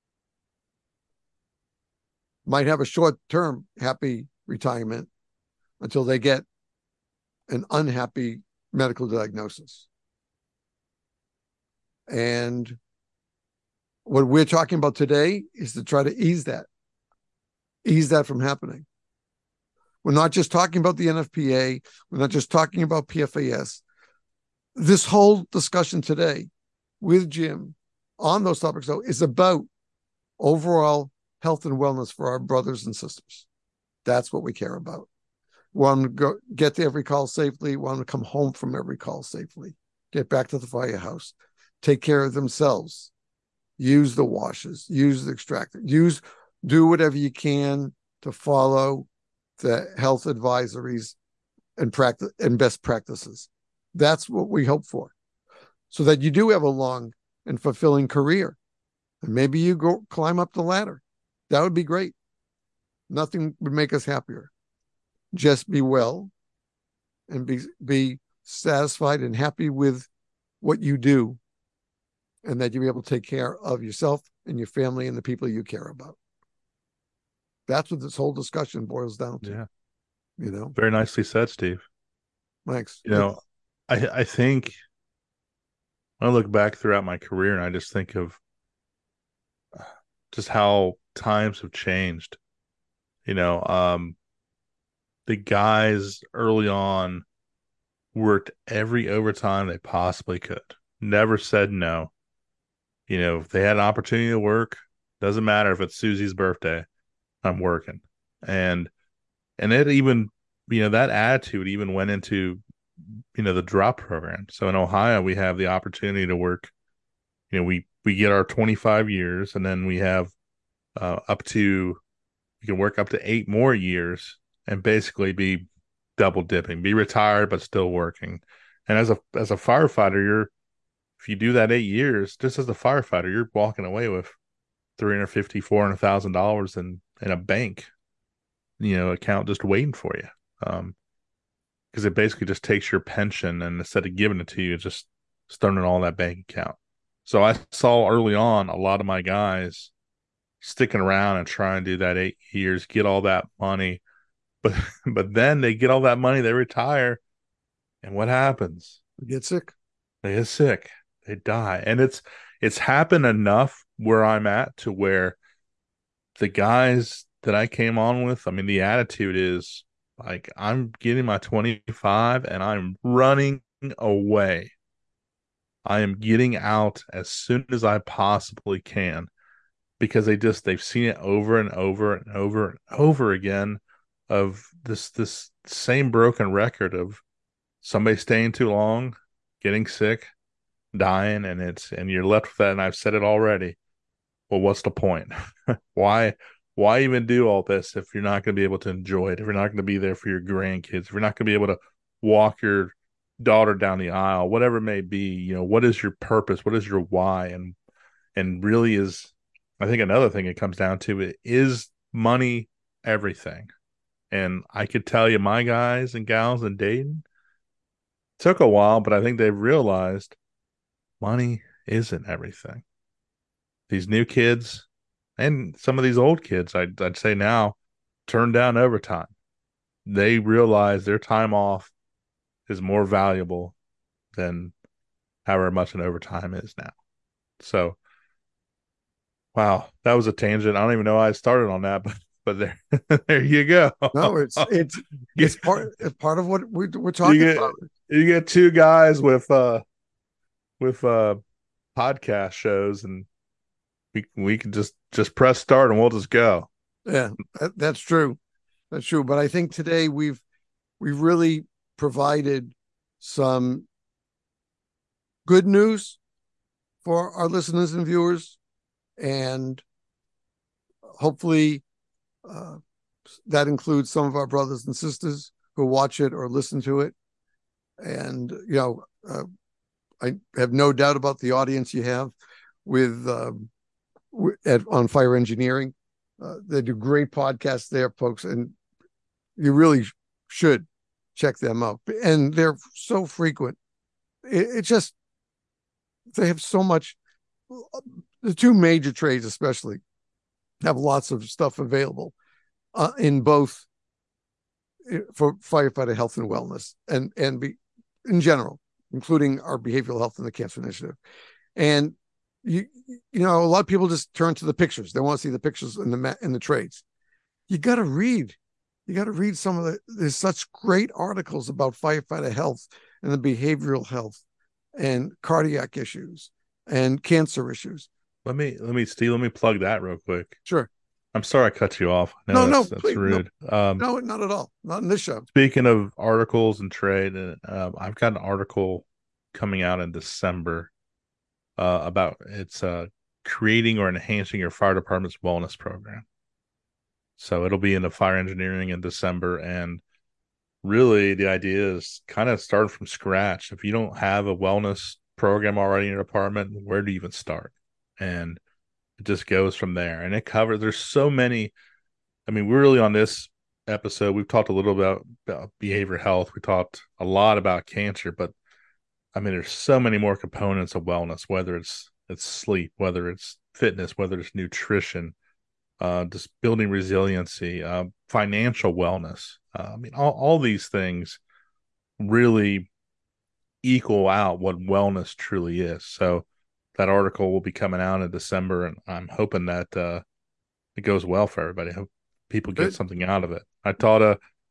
Speaker 2: might have a short-term happy retirement until they get an unhappy medical diagnosis. And what we're talking about today is to try to ease that from happening. We're not just talking about the NFPA. We're not just talking about PFAS. This whole discussion today with Jim on those topics, though, is about overall health and wellness for our brothers and sisters. That's what we care about. We want them to get to every call safely. We want them to come home from every call safely. Get back to the firehouse. Take care of themselves. Use the washes. Use the extractor. Do whatever you can to follow the health advisories and practice and best practices. That's what we hope for, so that you do have a long and fulfilling career. And maybe you go climb up the ladder. That would be great. Nothing would make us happier. Just be well and be satisfied and happy with what you do, and that you'll be able to take care of yourself and your family and the people you care about. That's what this whole discussion boils down to.
Speaker 3: Yeah. Very nicely said, Steve.
Speaker 2: Thanks.
Speaker 3: I think when I look back throughout my career, and I just think of just how times have changed. the guys early on worked every overtime they possibly could. Never said no. If they had an opportunity to work, doesn't matter if it's Susie's birthday, I'm working. And it even, that attitude even went into, the drop program. So in Ohio, we have the opportunity to work, we get our 25 years, and then we have you can work up to 8 more years and basically be double dipping, be retired, but still working. And as a firefighter, if you do that 8 years, just as a firefighter, you're walking away with $350,000, $400,000 in a bank, account just waiting for you. Because it basically just takes your pension, and instead of giving it to you, it's just throwing it all in that bank account. So I saw early on a lot of my guys sticking around and trying to do that 8 years, get all that money. But then they get all that money, they retire, and what happens?
Speaker 2: They get sick.
Speaker 3: They get sick. They die. And it's happened enough where I'm at to where the guys that I came on with, I mean, the attitude is like, I'm getting my 25 and I'm running away. I am getting out as soon as I possibly can, because they've seen it over and over and over and over again of this same broken record of somebody staying too long, getting sick, dying, and you're left with that. And I've said it already. Well, what's the point? Why even do all this if you're not going to be able to enjoy it, if you're not going to be there for your grandkids, if you're not going to be able to walk your daughter down the aisle, whatever it may be? What is your purpose? What is your why? And really is, I think another thing it comes down to, it is money everything. And I could tell you, my guys and gals in Dayton, took a while, but I think they've realized money isn't everything. These new kids and some of these old kids, I'd say now, turn down overtime. They realize their time off is more valuable than however much an overtime is now. So, wow, that was a tangent. I don't even know how I started on that, but there you go.
Speaker 2: No, it's part of what we're talking about.
Speaker 3: You get two guys with podcast shows, and we can just press start and we'll just go.
Speaker 2: Yeah, that's true. That's true. But I think today we've really provided some good news for our listeners and viewers, and hopefully that includes some of our brothers and sisters who watch it or listen to it. And I have no doubt about the audience you have with on Fire Engineering. They do great podcasts there, folks, and you really should check them out. And they're so frequent. It just, they have so much. The two major trades especially have lots of stuff available in both for firefighter health and wellness, and in general, including our behavioral health and the cancer initiative. And a lot of people just turn to the pictures. They want to see the pictures in the trades. You got to read. You got to read some of there's such great articles about firefighter health and the behavioral health and cardiac issues and cancer issues.
Speaker 3: Let me plug that real quick.
Speaker 2: Sure.
Speaker 3: I'm sorry I cut you off.
Speaker 2: No, that's
Speaker 3: rude.
Speaker 2: No, not at all. Not in this show.
Speaker 3: Speaking of articles and trade, I've got an article coming out in December about creating or enhancing your fire department's wellness program. So it'll be in the fire engineering in December, and really the idea is kind of start from scratch. If you don't have a wellness program already in your department, where do you even start? And it just goes from there. And it covers, there's so many. I mean, we're really on this episode, we've talked a little about behavioral health. We talked a lot about cancer, but I mean, there's so many more components of wellness, whether it's sleep, whether it's fitness, whether it's nutrition, just building resiliency, financial wellness. I mean, all these things really equal out what wellness truly is. So that article will be coming out in December, and I'm hoping that it goes well for everybody. I hope people get something out of it. I taught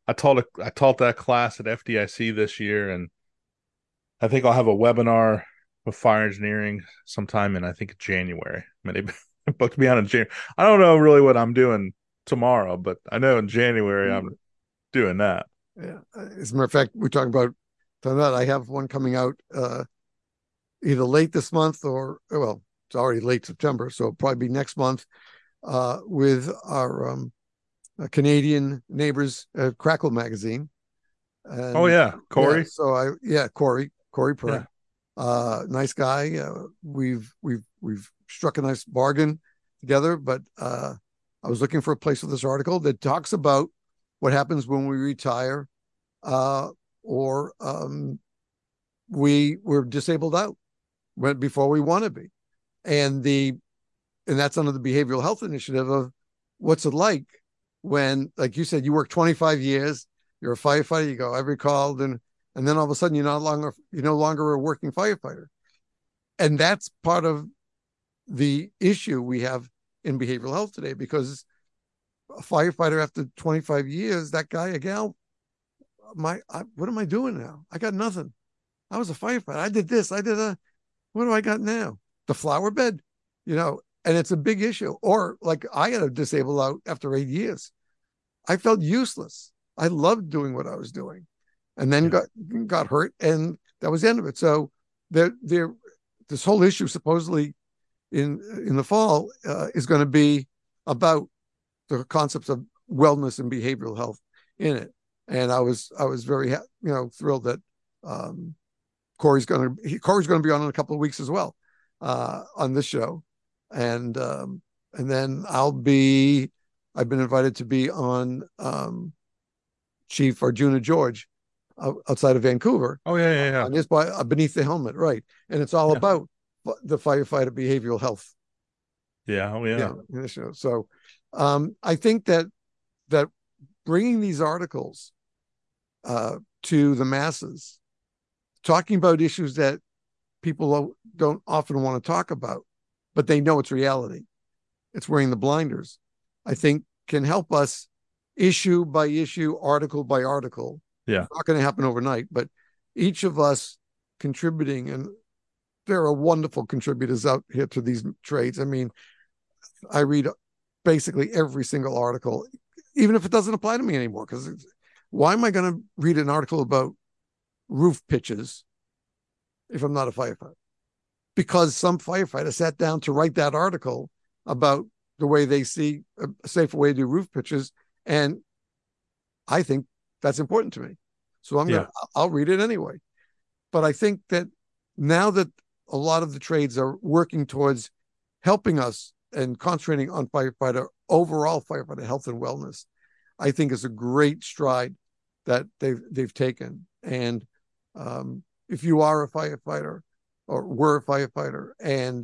Speaker 3: I taught that class at FDIC this year, and I think I'll have a webinar with fire engineering sometime in, I think, January. I mean, they booked me out in January. I don't know really what I'm doing tomorrow, but I know in January I'm doing that.
Speaker 2: Yeah. As a matter of fact, we're talking about that. I have one coming out either late this month or, well, it's already late September, so it'll probably be next month with our Canadian neighbors, Crackle Magazine. And,
Speaker 3: Oh yeah, Corey.
Speaker 2: Yeah, Corey Perry.
Speaker 3: Yeah.
Speaker 2: Nice guy. We've struck a nice bargain together, but I was looking for a place with this article that talks about what happens when we retire or we're disabled out before we want to be. And that's under the behavioral health initiative of what's it like when, like you said, you work 25 years, you're a firefighter, you go every call, and then all of a sudden you're no longer a working firefighter. And that's part of the issue we have in behavioral health today, because a firefighter after 25 years, that guy or gal, what am I doing now? I got nothing. I was a firefighter. I did this. What do I got now? The flower bed, and it's a big issue. Or like I got a disabled out after 8 years. I felt useless. I loved doing what I was doing, and then got hurt, and that was the end of it. So this whole issue supposedly in the fall is going to be about the concepts of wellness and behavioral health in it. And I was very thrilled that Corey's going to be on in a couple of weeks as well on this show, and then I've been invited to be on Chief Arjuna George outside of Vancouver.
Speaker 3: Oh yeah.
Speaker 2: On his Beneath the Helmet, right? And it's all about the firefighter behavioral health.
Speaker 3: Yeah. Oh yeah.
Speaker 2: So I think that bringing these articles to the masses, talking about issues that people don't often want to talk about, but they know it's reality. It's wearing the blinders, I think, can help us issue by issue, article by article.
Speaker 3: Yeah.
Speaker 2: It's not going to happen overnight, but each of us contributing, and there are wonderful contributors out here to these trades. I mean, I read basically every single article, even if it doesn't apply to me anymore, because why am I going to read an article about roof pitches if I'm not a firefighter? Because some firefighter sat down to write that article about the way they see a safer way to do roof pitches, and I think that's important to me. So I'll read it anyway. But I think that now that a lot of the trades are working towards helping us and concentrating on overall firefighter health and wellness, I think is a great stride that they've taken. And if you are a firefighter or were a firefighter, and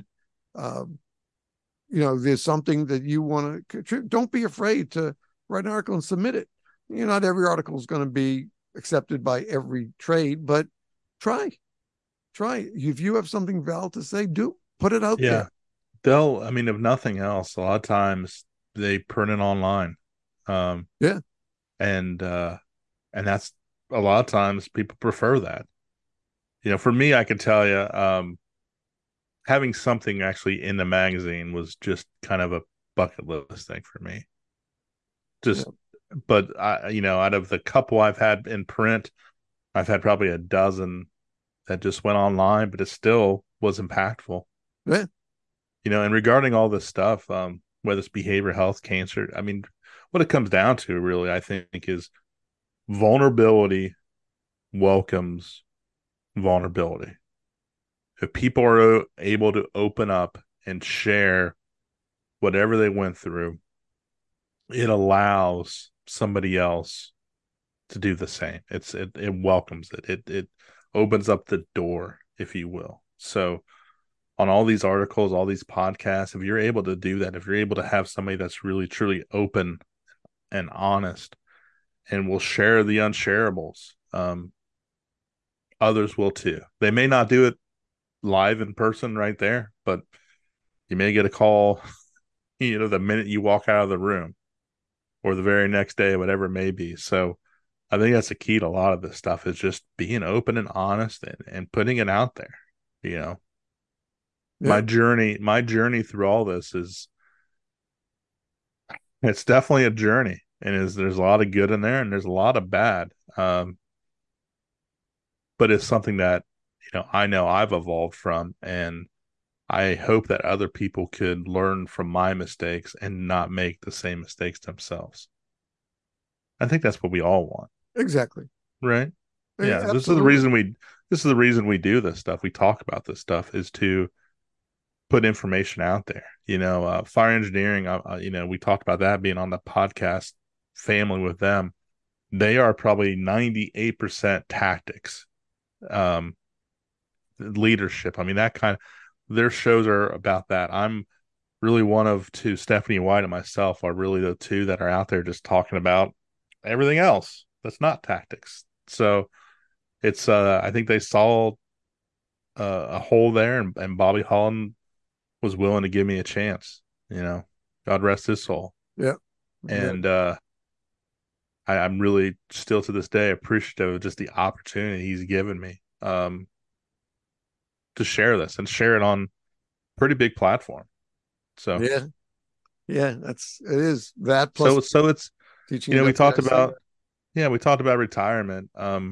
Speaker 2: there's something that you want to contribute, don't be afraid to write an article and submit it. Not every article is going to be accepted by every trade, but try. If you have something valid to say, put it out there.
Speaker 3: If nothing else, a lot of times they print it online. And that's a lot of times people prefer that. For me, I could tell you, having something actually in the magazine was just kind of a bucket list thing for me. But out of the couple I've had in print, I've had probably a dozen that just went online, but it still was impactful.
Speaker 2: Yeah.
Speaker 3: And regarding all this stuff, whether it's behavioral health, cancer, I mean, what it comes down to really, I think, is vulnerability welcomes vulnerability. If people are able to open up and share whatever they went through, it allows somebody else to do the same. It welcomes it. It opens up the door, if you will. So on all these articles, all these podcasts, if you're able to do that, if you're able to have somebody that's really truly open and honest and will share the unshareables, others will too. They may not do it live in person right there, but you may get a call, the minute you walk out of the room or the very next day, whatever it may be. So I think that's the key to a lot of this stuff is just being open and honest and putting it out there. You know,
Speaker 2: Yeah.
Speaker 3: my journey through all this it's definitely a journey, and there's a lot of good in there and there's a lot of bad. But it's something that, I know I've evolved from, and I hope that other people could learn from my mistakes and not make the same mistakes themselves. I think that's what we all want,
Speaker 2: Exactly.
Speaker 3: right? Yeah,
Speaker 2: Absolutely.
Speaker 3: this is the reason we do this stuff. We talk about this stuff is to put information out there. Fire engineering, we talked about that being on the podcast family with them. They are probably 98% tactics, leadership. I mean, that kind of, their shows are about that. I'm really one of two. Stephanie White and myself are really the two that are out there just talking about everything else that's not tactics. So it's I think they saw a hole there, and Bobby Holland was willing to give me a chance. God rest his soul.
Speaker 2: Yeah.
Speaker 3: And I'm really still to this day appreciative of just the opportunity he's given me to share this and share it on a pretty big platform. So
Speaker 2: yeah, it is that plus.
Speaker 3: So it's
Speaker 2: teaching.
Speaker 3: we talked about retirement.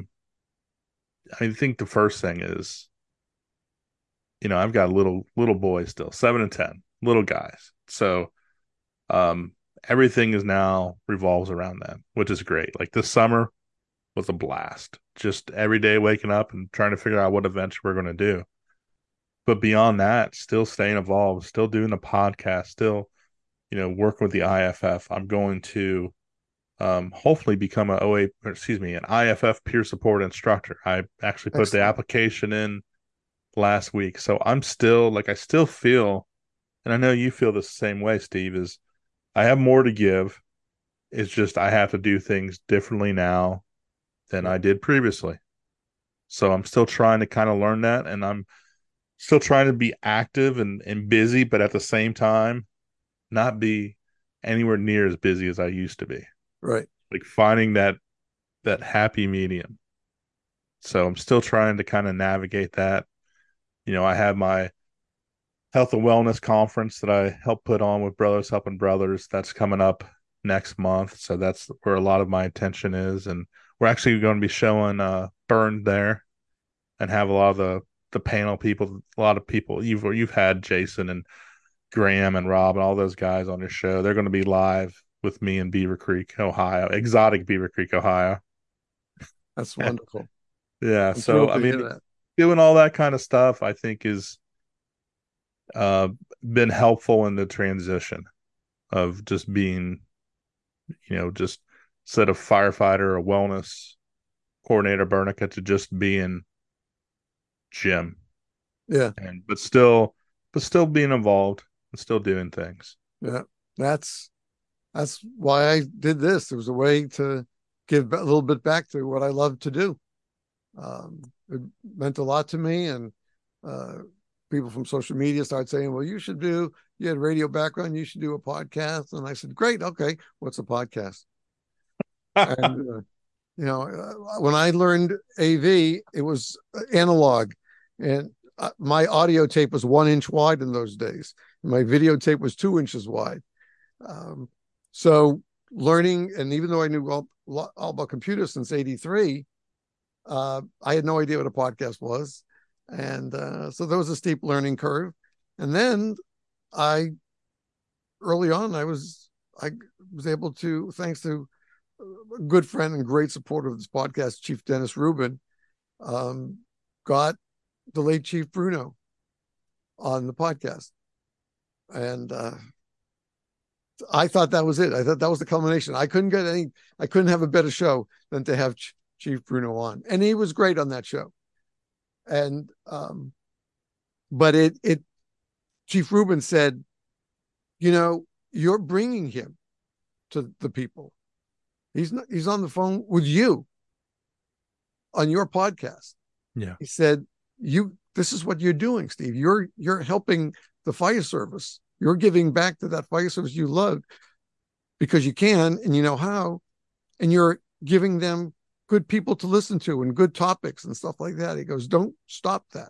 Speaker 3: I think the first thing is, I've got little boys still, 7 and 10, little guys. So everything is now revolves around them, which is great. Like this summer was a blast. Just every day waking up and trying to figure out what adventure we're going to do. But beyond that, still staying involved, still doing the podcast, still, working with the IFF. I'm going to hopefully become an IFF peer support instructor. I actually put the application in last week. So I'm still I still feel, and I know you feel the same way, Steve, is I have more to give. It's just I have to do things differently now than I did previously. So I'm still trying to kind of learn that, and I'm still trying to be active and busy, but at the same time, not be anywhere near as busy as I used to be.
Speaker 2: Right.
Speaker 3: Like finding that happy medium. So I'm still trying to kind of navigate that. I have my health and wellness conference that I help put on with Brothers Helping Brothers. That's coming up next month. So that's where a lot of my attention is. And we're actually going to be showing Burn there and have a lot of the panel people, a lot of people. You've had Jason and Graham and Rob and all those guys on your show. They're going to be live with me in Beaver Creek, Ohio, exotic Beaver Creek, Ohio.
Speaker 2: That's wonderful.
Speaker 3: Yeah. So, I mean, doing all that kind of stuff, I think is been helpful in the transition of just being, just instead of firefighter or wellness coordinator Bernica to just being Jim.
Speaker 2: Yeah.
Speaker 3: But still being involved and still doing things.
Speaker 2: Yeah. That's why I did this. It was a way to give a little bit back to what I love to do. It meant a lot to me, and people from social media started saying, well, you had radio background, you should do a podcast. And I said, great. Okay. What's a podcast? And, when I learned AV, it was analog, and my audio tape was 1 inch wide in those days. My videotape was 2 inches wide. So learning, and even though I knew all about computers since '83, I had no idea what a podcast was. And so there was a steep learning curve. And then early on, I was able to, thanks to a good friend and great supporter of this podcast, Chief Dennis Rubin, got the late Chief Bruno on the podcast. And I thought that was it. I thought that was the culmination. I couldn't have a better show than to have Chief Bruno on. And he was great on that show. And, but Chief Rubin said, you're bringing him to the people. He's on the phone with you on your podcast.
Speaker 3: Yeah.
Speaker 2: He said, this is what you're doing, Steve. You're helping the fire service. You're giving back to that fire service you love because you can and you know how, and you're giving them good people to listen to and good topics and stuff like that. He goes, don't stop that.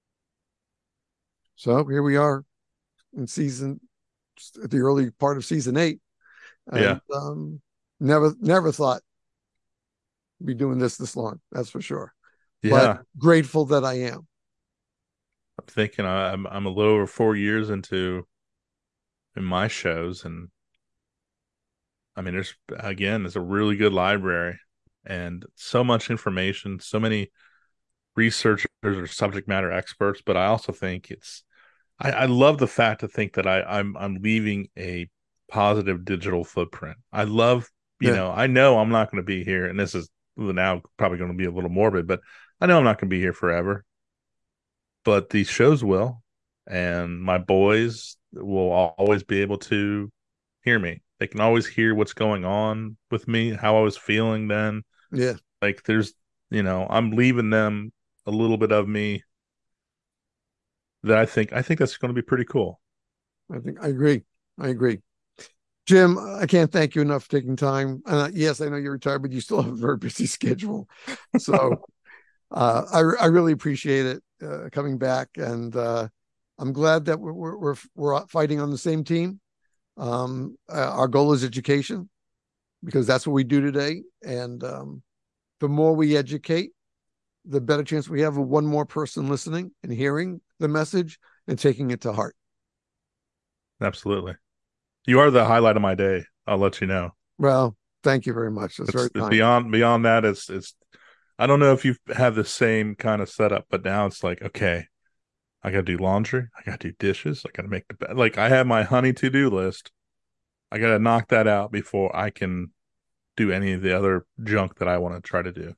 Speaker 2: So here we are in the early part of season 8. And never thought I'd be doing this long. That's for sure.
Speaker 3: Yeah.
Speaker 2: But grateful that I am.
Speaker 3: I'm thinking I'm a little over 4 years in my shows, and I mean, there's a really good library and so much information, so many researchers or subject matter experts. But I also think I love the fact to think that I'm leaving a positive digital footprint. I love, I know I'm not going to be here, and this is now probably going to be a little morbid, but I know I'm not going to be here forever. But these shows will, and my boys will always be able to hear me. They can always hear what's going on with me, how I was feeling then.
Speaker 2: Yeah.
Speaker 3: Like there's, I'm leaving them a little bit of me that I think that's going to be pretty cool.
Speaker 2: I agree. Jim, I can't thank you enough for taking time. Yes, I know you're retired, but you still have a very busy schedule. So I really appreciate it coming back, and I'm glad that we're fighting on the same team. Our goal is education, because that's what we do today. And the more we educate, the better chance we have of one more person listening and hearing the message and taking it to heart.
Speaker 3: Absolutely. You are the highlight of my day. I'll let you know.
Speaker 2: Well, thank you very much. That's very kind.
Speaker 3: Beyond that, it's I don't know if you have the same kind of setup, but now it's like, okay, I got to do laundry. I got to do dishes. I got to make the bed. Like, I have my honey to-do list. I got to knock that out before I can do any of the other junk that I want to try to do.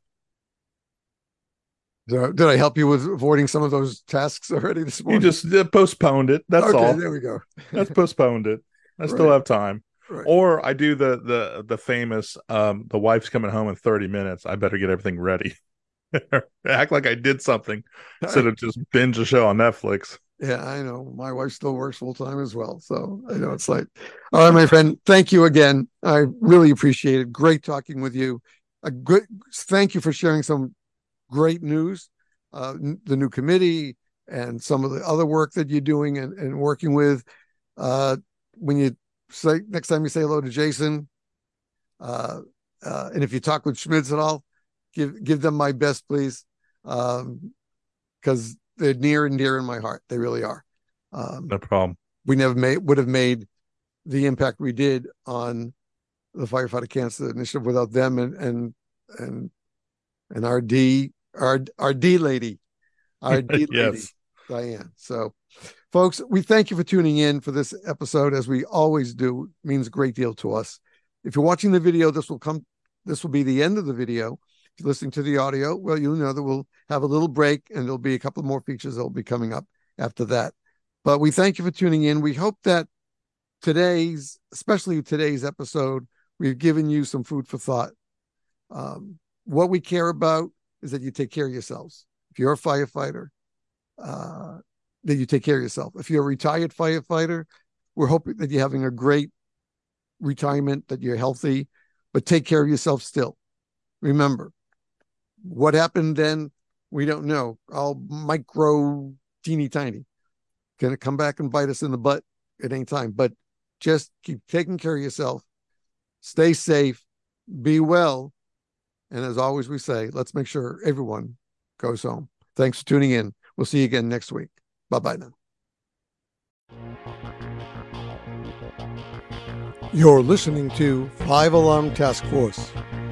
Speaker 2: So, did I help you with avoiding some of those tasks already this morning?
Speaker 3: You just postponed it. That's all.
Speaker 2: There we go.
Speaker 3: That's postponed it. I still have time.
Speaker 2: Right.
Speaker 3: Or I do the famous, the wife's coming home in 30 minutes. I better get everything ready. Act like I did something instead of just binge a show on Netflix.
Speaker 2: Yeah, I know. My wife still works full time as well. So I know it's like, all right, my friend, thank you again. I really appreciate it. Great talking with you. Thank you for sharing some great news, the new committee and some of the other work that you're doing and working with. When you say, next time you say hello to Jason, and if you talk with Schmitz at all, give them my best, please. Because they're near and dear in my heart. They really are.
Speaker 3: No problem.
Speaker 2: We never would have made the impact we did on the Firefighter Cancer Initiative without them and our D lady,
Speaker 3: Yes.
Speaker 2: Diane. So, folks, we thank you for tuning in for this episode, as we always do. It means a great deal to us. If you're watching the video, this will be the end of the video. If you're listening to the audio, well, you'll know that we'll have a little break, and there'll be a couple more features that will be coming up after that. But we thank you for tuning in. We hope that especially today's episode, we've given you some food for thought. What we care about is that you take care of yourselves. If you're a firefighter, that you take care of yourself. If you're a retired firefighter, we're hoping that you're having a great retirement, that you're healthy, but take care of yourself still. Remember, what happened then, we don't know. All micro, teeny tiny. Going to come back and bite us in the butt at any time. But just keep taking care of yourself. Stay safe. Be well. And as always, we say, let's make sure everyone goes home. Thanks for tuning in. We'll see you again next week. Bye-bye now. You're listening to 5 Alarm Task Force.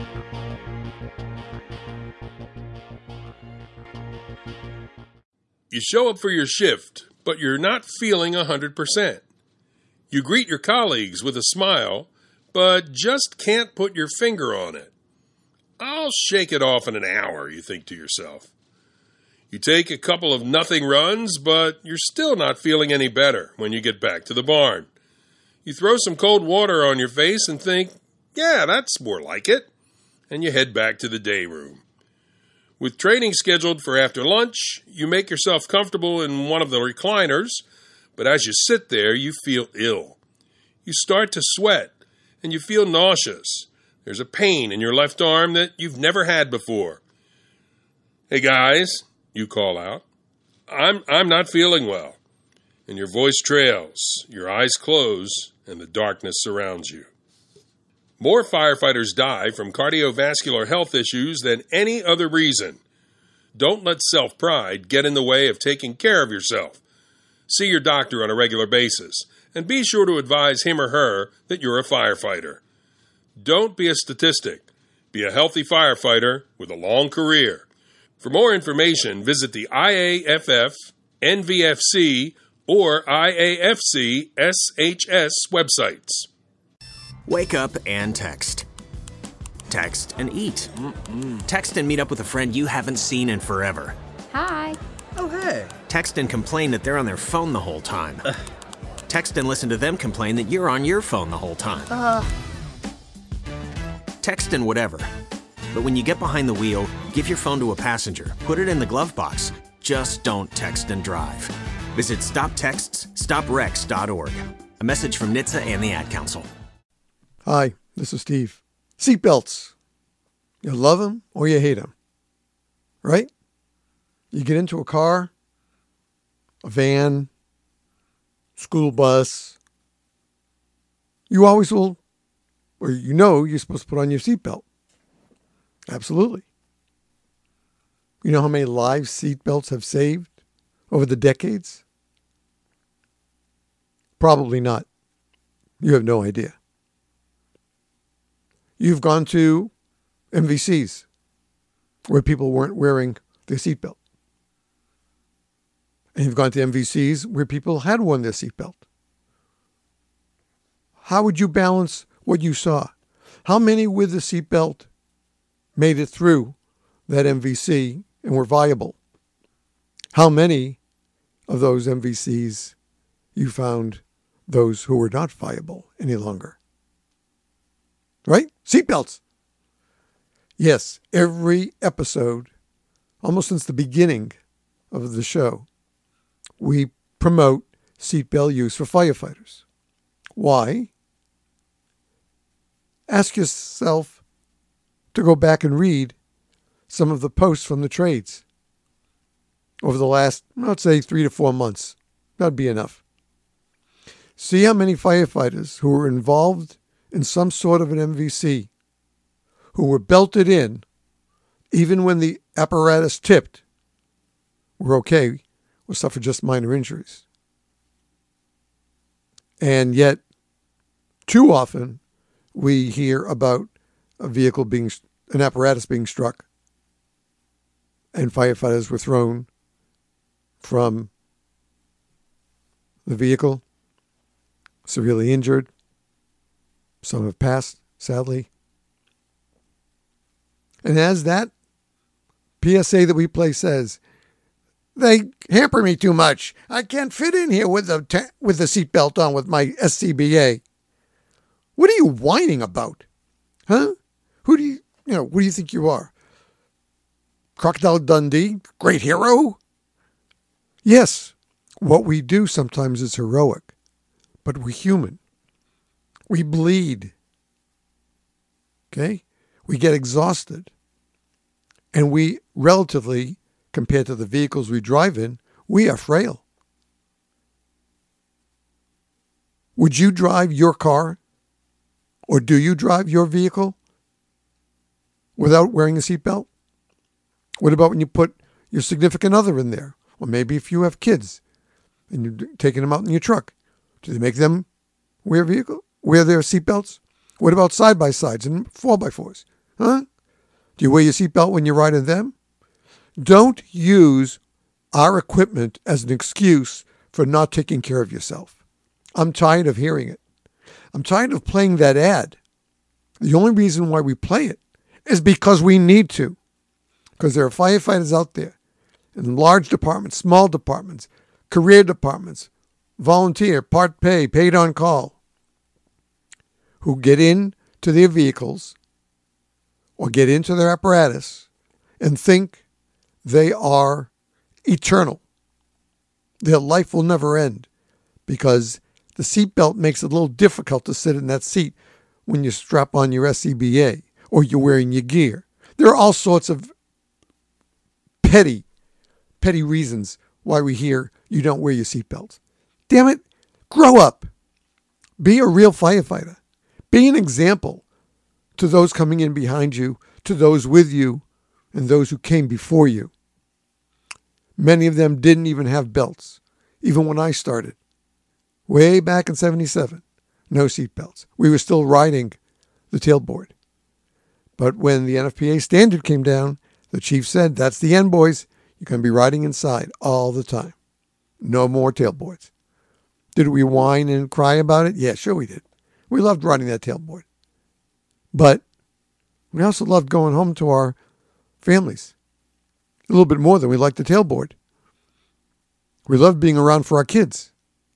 Speaker 1: You show up for your shift, but you're not feeling 100%. You greet your colleagues with a smile, but just can't put your finger on it. I'll shake it off in an hour, you think to yourself. You take a couple of nothing runs, but you're still not feeling any better when you get back to the barn. You throw some cold water on your face and think, yeah, that's more like it. And you head back to the day room. With training scheduled for after lunch, you make yourself comfortable in one of the recliners, but as you sit there, you feel ill. You start to sweat, and you feel nauseous. There's a pain in your left arm that you've never had before. Hey guys, you call out. I'm not feeling well. And your voice trails, your eyes close, and the darkness surrounds you. More firefighters die from cardiovascular health issues than any other reason. Don't let self-pride get in the way of taking care of yourself. See your doctor on a regular basis, and be sure to advise him or her that you're a firefighter. Don't be a statistic. Be a healthy firefighter with a long career. For more information, visit the IAFF, NVFC, or IAFC SHS websites.
Speaker 9: Wake up and text. Text and eat. Text and meet up with a friend you haven't seen in forever.
Speaker 5: Hi.
Speaker 6: Oh, hey.
Speaker 9: Text and complain that they're on their phone the whole time. Text and listen to them complain that you're on your phone the whole time. Text and whatever. But when you get behind the wheel, give your phone to a passenger. Put it in the glove box. Just don't text and drive. Visit StopTextsStopWrecks.org. A message from NHTSA and the Ad Council.
Speaker 2: Hi, this is Steve. Seatbelts. You love them or you hate them, right? You get into a car, a van, school bus. You always will, or you know you're supposed to put on your seatbelt. Absolutely. You know how many lives seatbelts have saved over the decades? Probably not. You have no idea. You've gone to MVCs where people weren't wearing their seatbelt. And you've gone to MVCs where people had worn their seatbelt. How would you balance what you saw? How many with the seatbelt made it through that MVC and were viable? How many of those MVCs you found those who were not viable any longer? Right? Seatbelts. Yes, every episode, almost since the beginning of the show, we promote seatbelt use for firefighters. Why? Ask yourself to go back and read some of the posts from the trades over the last, let's say, 3 to 4 months. That'd be enough. See how many firefighters who were involved in some sort of an MVC, who were belted in, even when the apparatus tipped, were okay or suffered just minor injuries. And yet, too often, we hear about an apparatus being struck, and firefighters were thrown from the vehicle, severely injured. Some have passed, sadly. And as that PSA that we play says, they hamper me too much. I can't fit in here with the seatbelt on with my SCBA. What are you whining about? Huh? What do you think you are? Crocodile Dundee? Great hero? Yes, what we do sometimes is heroic, but we're human. We bleed. Okay? We get exhausted. And we, relatively, compared to the vehicles we drive in, we are frail. Would you drive your car, or do you drive your vehicle without wearing a seatbelt? What about when you put your significant other in there? Or maybe if you have kids and you're taking them out in your truck, do they make them wear their seatbelts? What about side-by-sides and 4x4s? Huh? Do you wear your seatbelt when you're riding them? Don't use our equipment as an excuse for not taking care of yourself. I'm tired of hearing it. I'm tired of playing that ad. The only reason why we play it is because we need to. Because there are firefighters out there in large departments, small departments, career departments, volunteer, part pay, paid on call, who get into their vehicles or get into their apparatus and think they are eternal. Their life will never end because the seatbelt makes it a little difficult to sit in that seat when you strap on your SCBA or you're wearing your gear. There are all sorts of petty reasons why we hear you don't wear your seatbelt. Damn it, grow up. Be a real firefighter. Be an example to those coming in behind you, to those with you, and those who came before you. Many of them didn't even have belts, even when I started. Way back in 77, no seatbelts. We were still riding the tailboard. But when the NFPA standard came down, the chief said, that's the end, boys. You're going to be riding inside all the time. No more tailboards. Did we whine and cry about it? Yeah, sure we did. We loved riding that tailboard. But we also loved going home to our families. A little bit more than we liked the tailboard. We loved being around for our kids.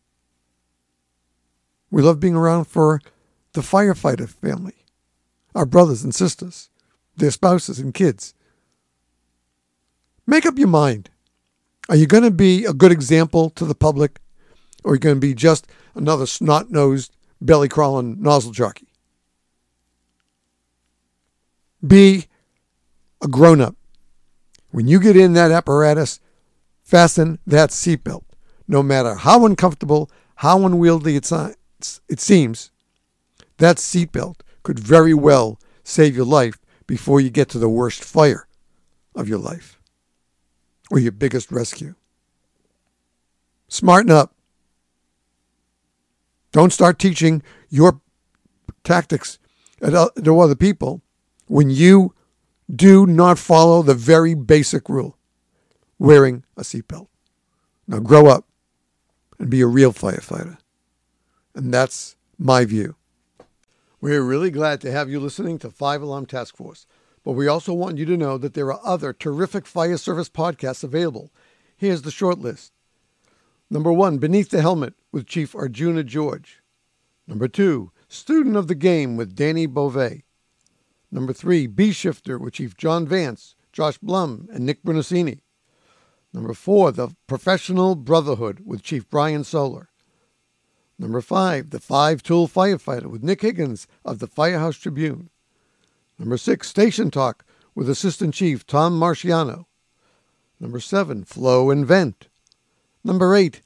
Speaker 2: We loved being around for the firefighter family, our brothers and sisters, their spouses and kids. Make up your mind. Are you going to be a good example to the public, or are you going to be just another snot-nosed, belly-crawling nozzle jockey? Be a grown-up. When you get in that apparatus, fasten that seatbelt. No matter how uncomfortable, how unwieldy it seems, that seatbelt could very well save your life before you get to the worst fire of your life or your biggest rescue. Smarten up. Don't start teaching your tactics to other people when you do not follow the very basic rule, wearing a seatbelt. Now grow up and be a real firefighter. And that's my view. We're really glad to have you listening to 5 Alarm Task Force, but we also want you to know that there are other terrific fire service podcasts available. Here's the short list. Number 1, Beneath the Helmet with Chief Arjuna George. Number 2, Student of the Game with Danny Beauvais. Number 3, B-Shifter with Chief John Vance, Josh Blum, and Nick Brunacini. Number 4, The Professional Brotherhood with Chief Brian Solar. Number 5, The 5-Tool Firefighter with Nick Higgins of the Firehouse Tribune. Number 6, Station Talk with Assistant Chief Tom Marciano. Number 7, Flow and Vent. Number 8,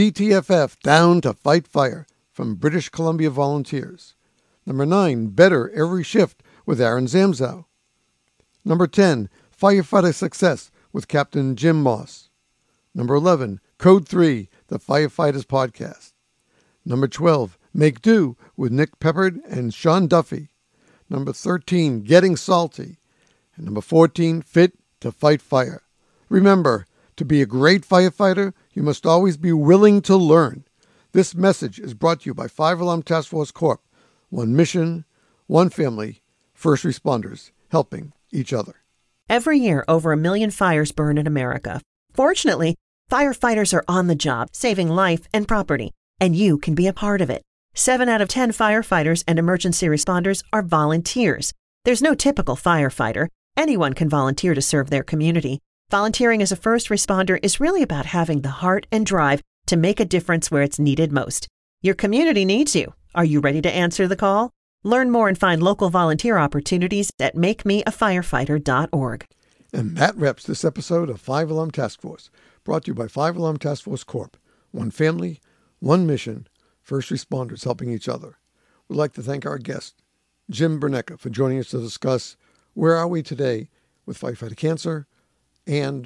Speaker 2: DTFF Down to Fight Fire from British Columbia Volunteers. Number 9, Better Every Shift with Aaron Zamzow. Number 10, Firefighter Success with Captain Jim Moss. Number 11, Code 3, the Firefighters Podcast. Number 12, Make Do with Nick Peppard and Sean Duffy. Number 13, Getting Salty. And number 14, Fit to Fight Fire. Remember, to be a great firefighter, you must always be willing to learn. This message is brought to you by 5 Alarm Task Force Corp. One mission, one family, first responders helping each other.
Speaker 10: Every year, over 1 million fires burn in America. Fortunately, firefighters are on the job, saving life and property, and you can be a part of it. 7 out of 10 firefighters and emergency responders are volunteers. There's no typical firefighter. Anyone can volunteer to serve their community. Volunteering as a first responder is really about having the heart and drive to make a difference where it's needed most. Your community needs you. Are you ready to answer the call? Learn more and find local volunteer opportunities at makemeafirefighter.org.
Speaker 2: And that wraps this episode of 5 Alarm Task Force, brought to you by 5 Alarm Task Force Corp. One family, one mission, first responders helping each other. We'd like to thank our guest, Jim Bernecka, for joining us to discuss where are we today with firefighter cancer and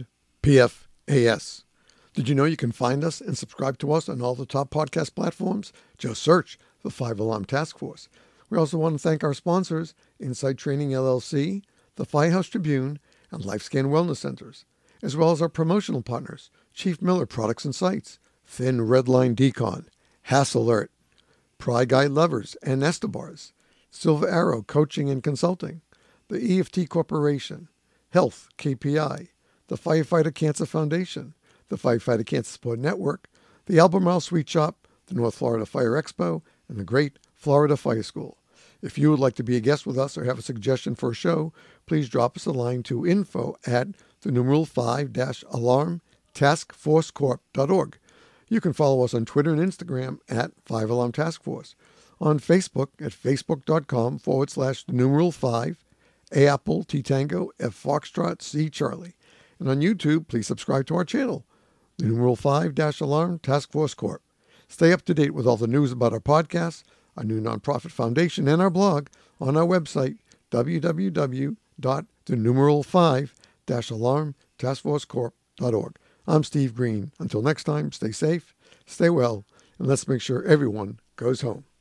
Speaker 2: PFAS. Did you know you can find us and subscribe to us on all the top podcast platforms? Just search for 5 Alarm Task Force. We also want to thank our sponsors, Insight Training LLC, the Firehouse Tribune, and LifeScan Wellness Centers, as well as our promotional partners, Chief Miller Products and Sites, Thin Redline Decon, Hassalert, Pride Guy Lovers and Estobars, Silver Arrow Coaching and Consulting, the EFT Corporation, Health KPI, the Firefighter Cancer Foundation, the Firefighter Cancer Support Network, the Albemarle Sweet Shop, the North Florida Fire Expo, and the Great Florida Fire School. If you would like to be a guest with us or have a suggestion for a show, please drop us a line to info@5-alarm-taskforcecorp.org. You can follow us on Twitter and Instagram at 5 Alarm Task Force, on Facebook at facebook.com/5, A Apple, T Tango, F Foxtrot, C Charlie. And on YouTube, please subscribe to our channel, the numeral 5-Alarm Task Force Corp. Stay up to date with all the news about our podcast, our new nonprofit foundation, and our blog on our website, www.the5-alarm-taskforcecorp.org. I'm Steve Green. Until next time, stay safe, stay well, and let's make sure everyone goes home.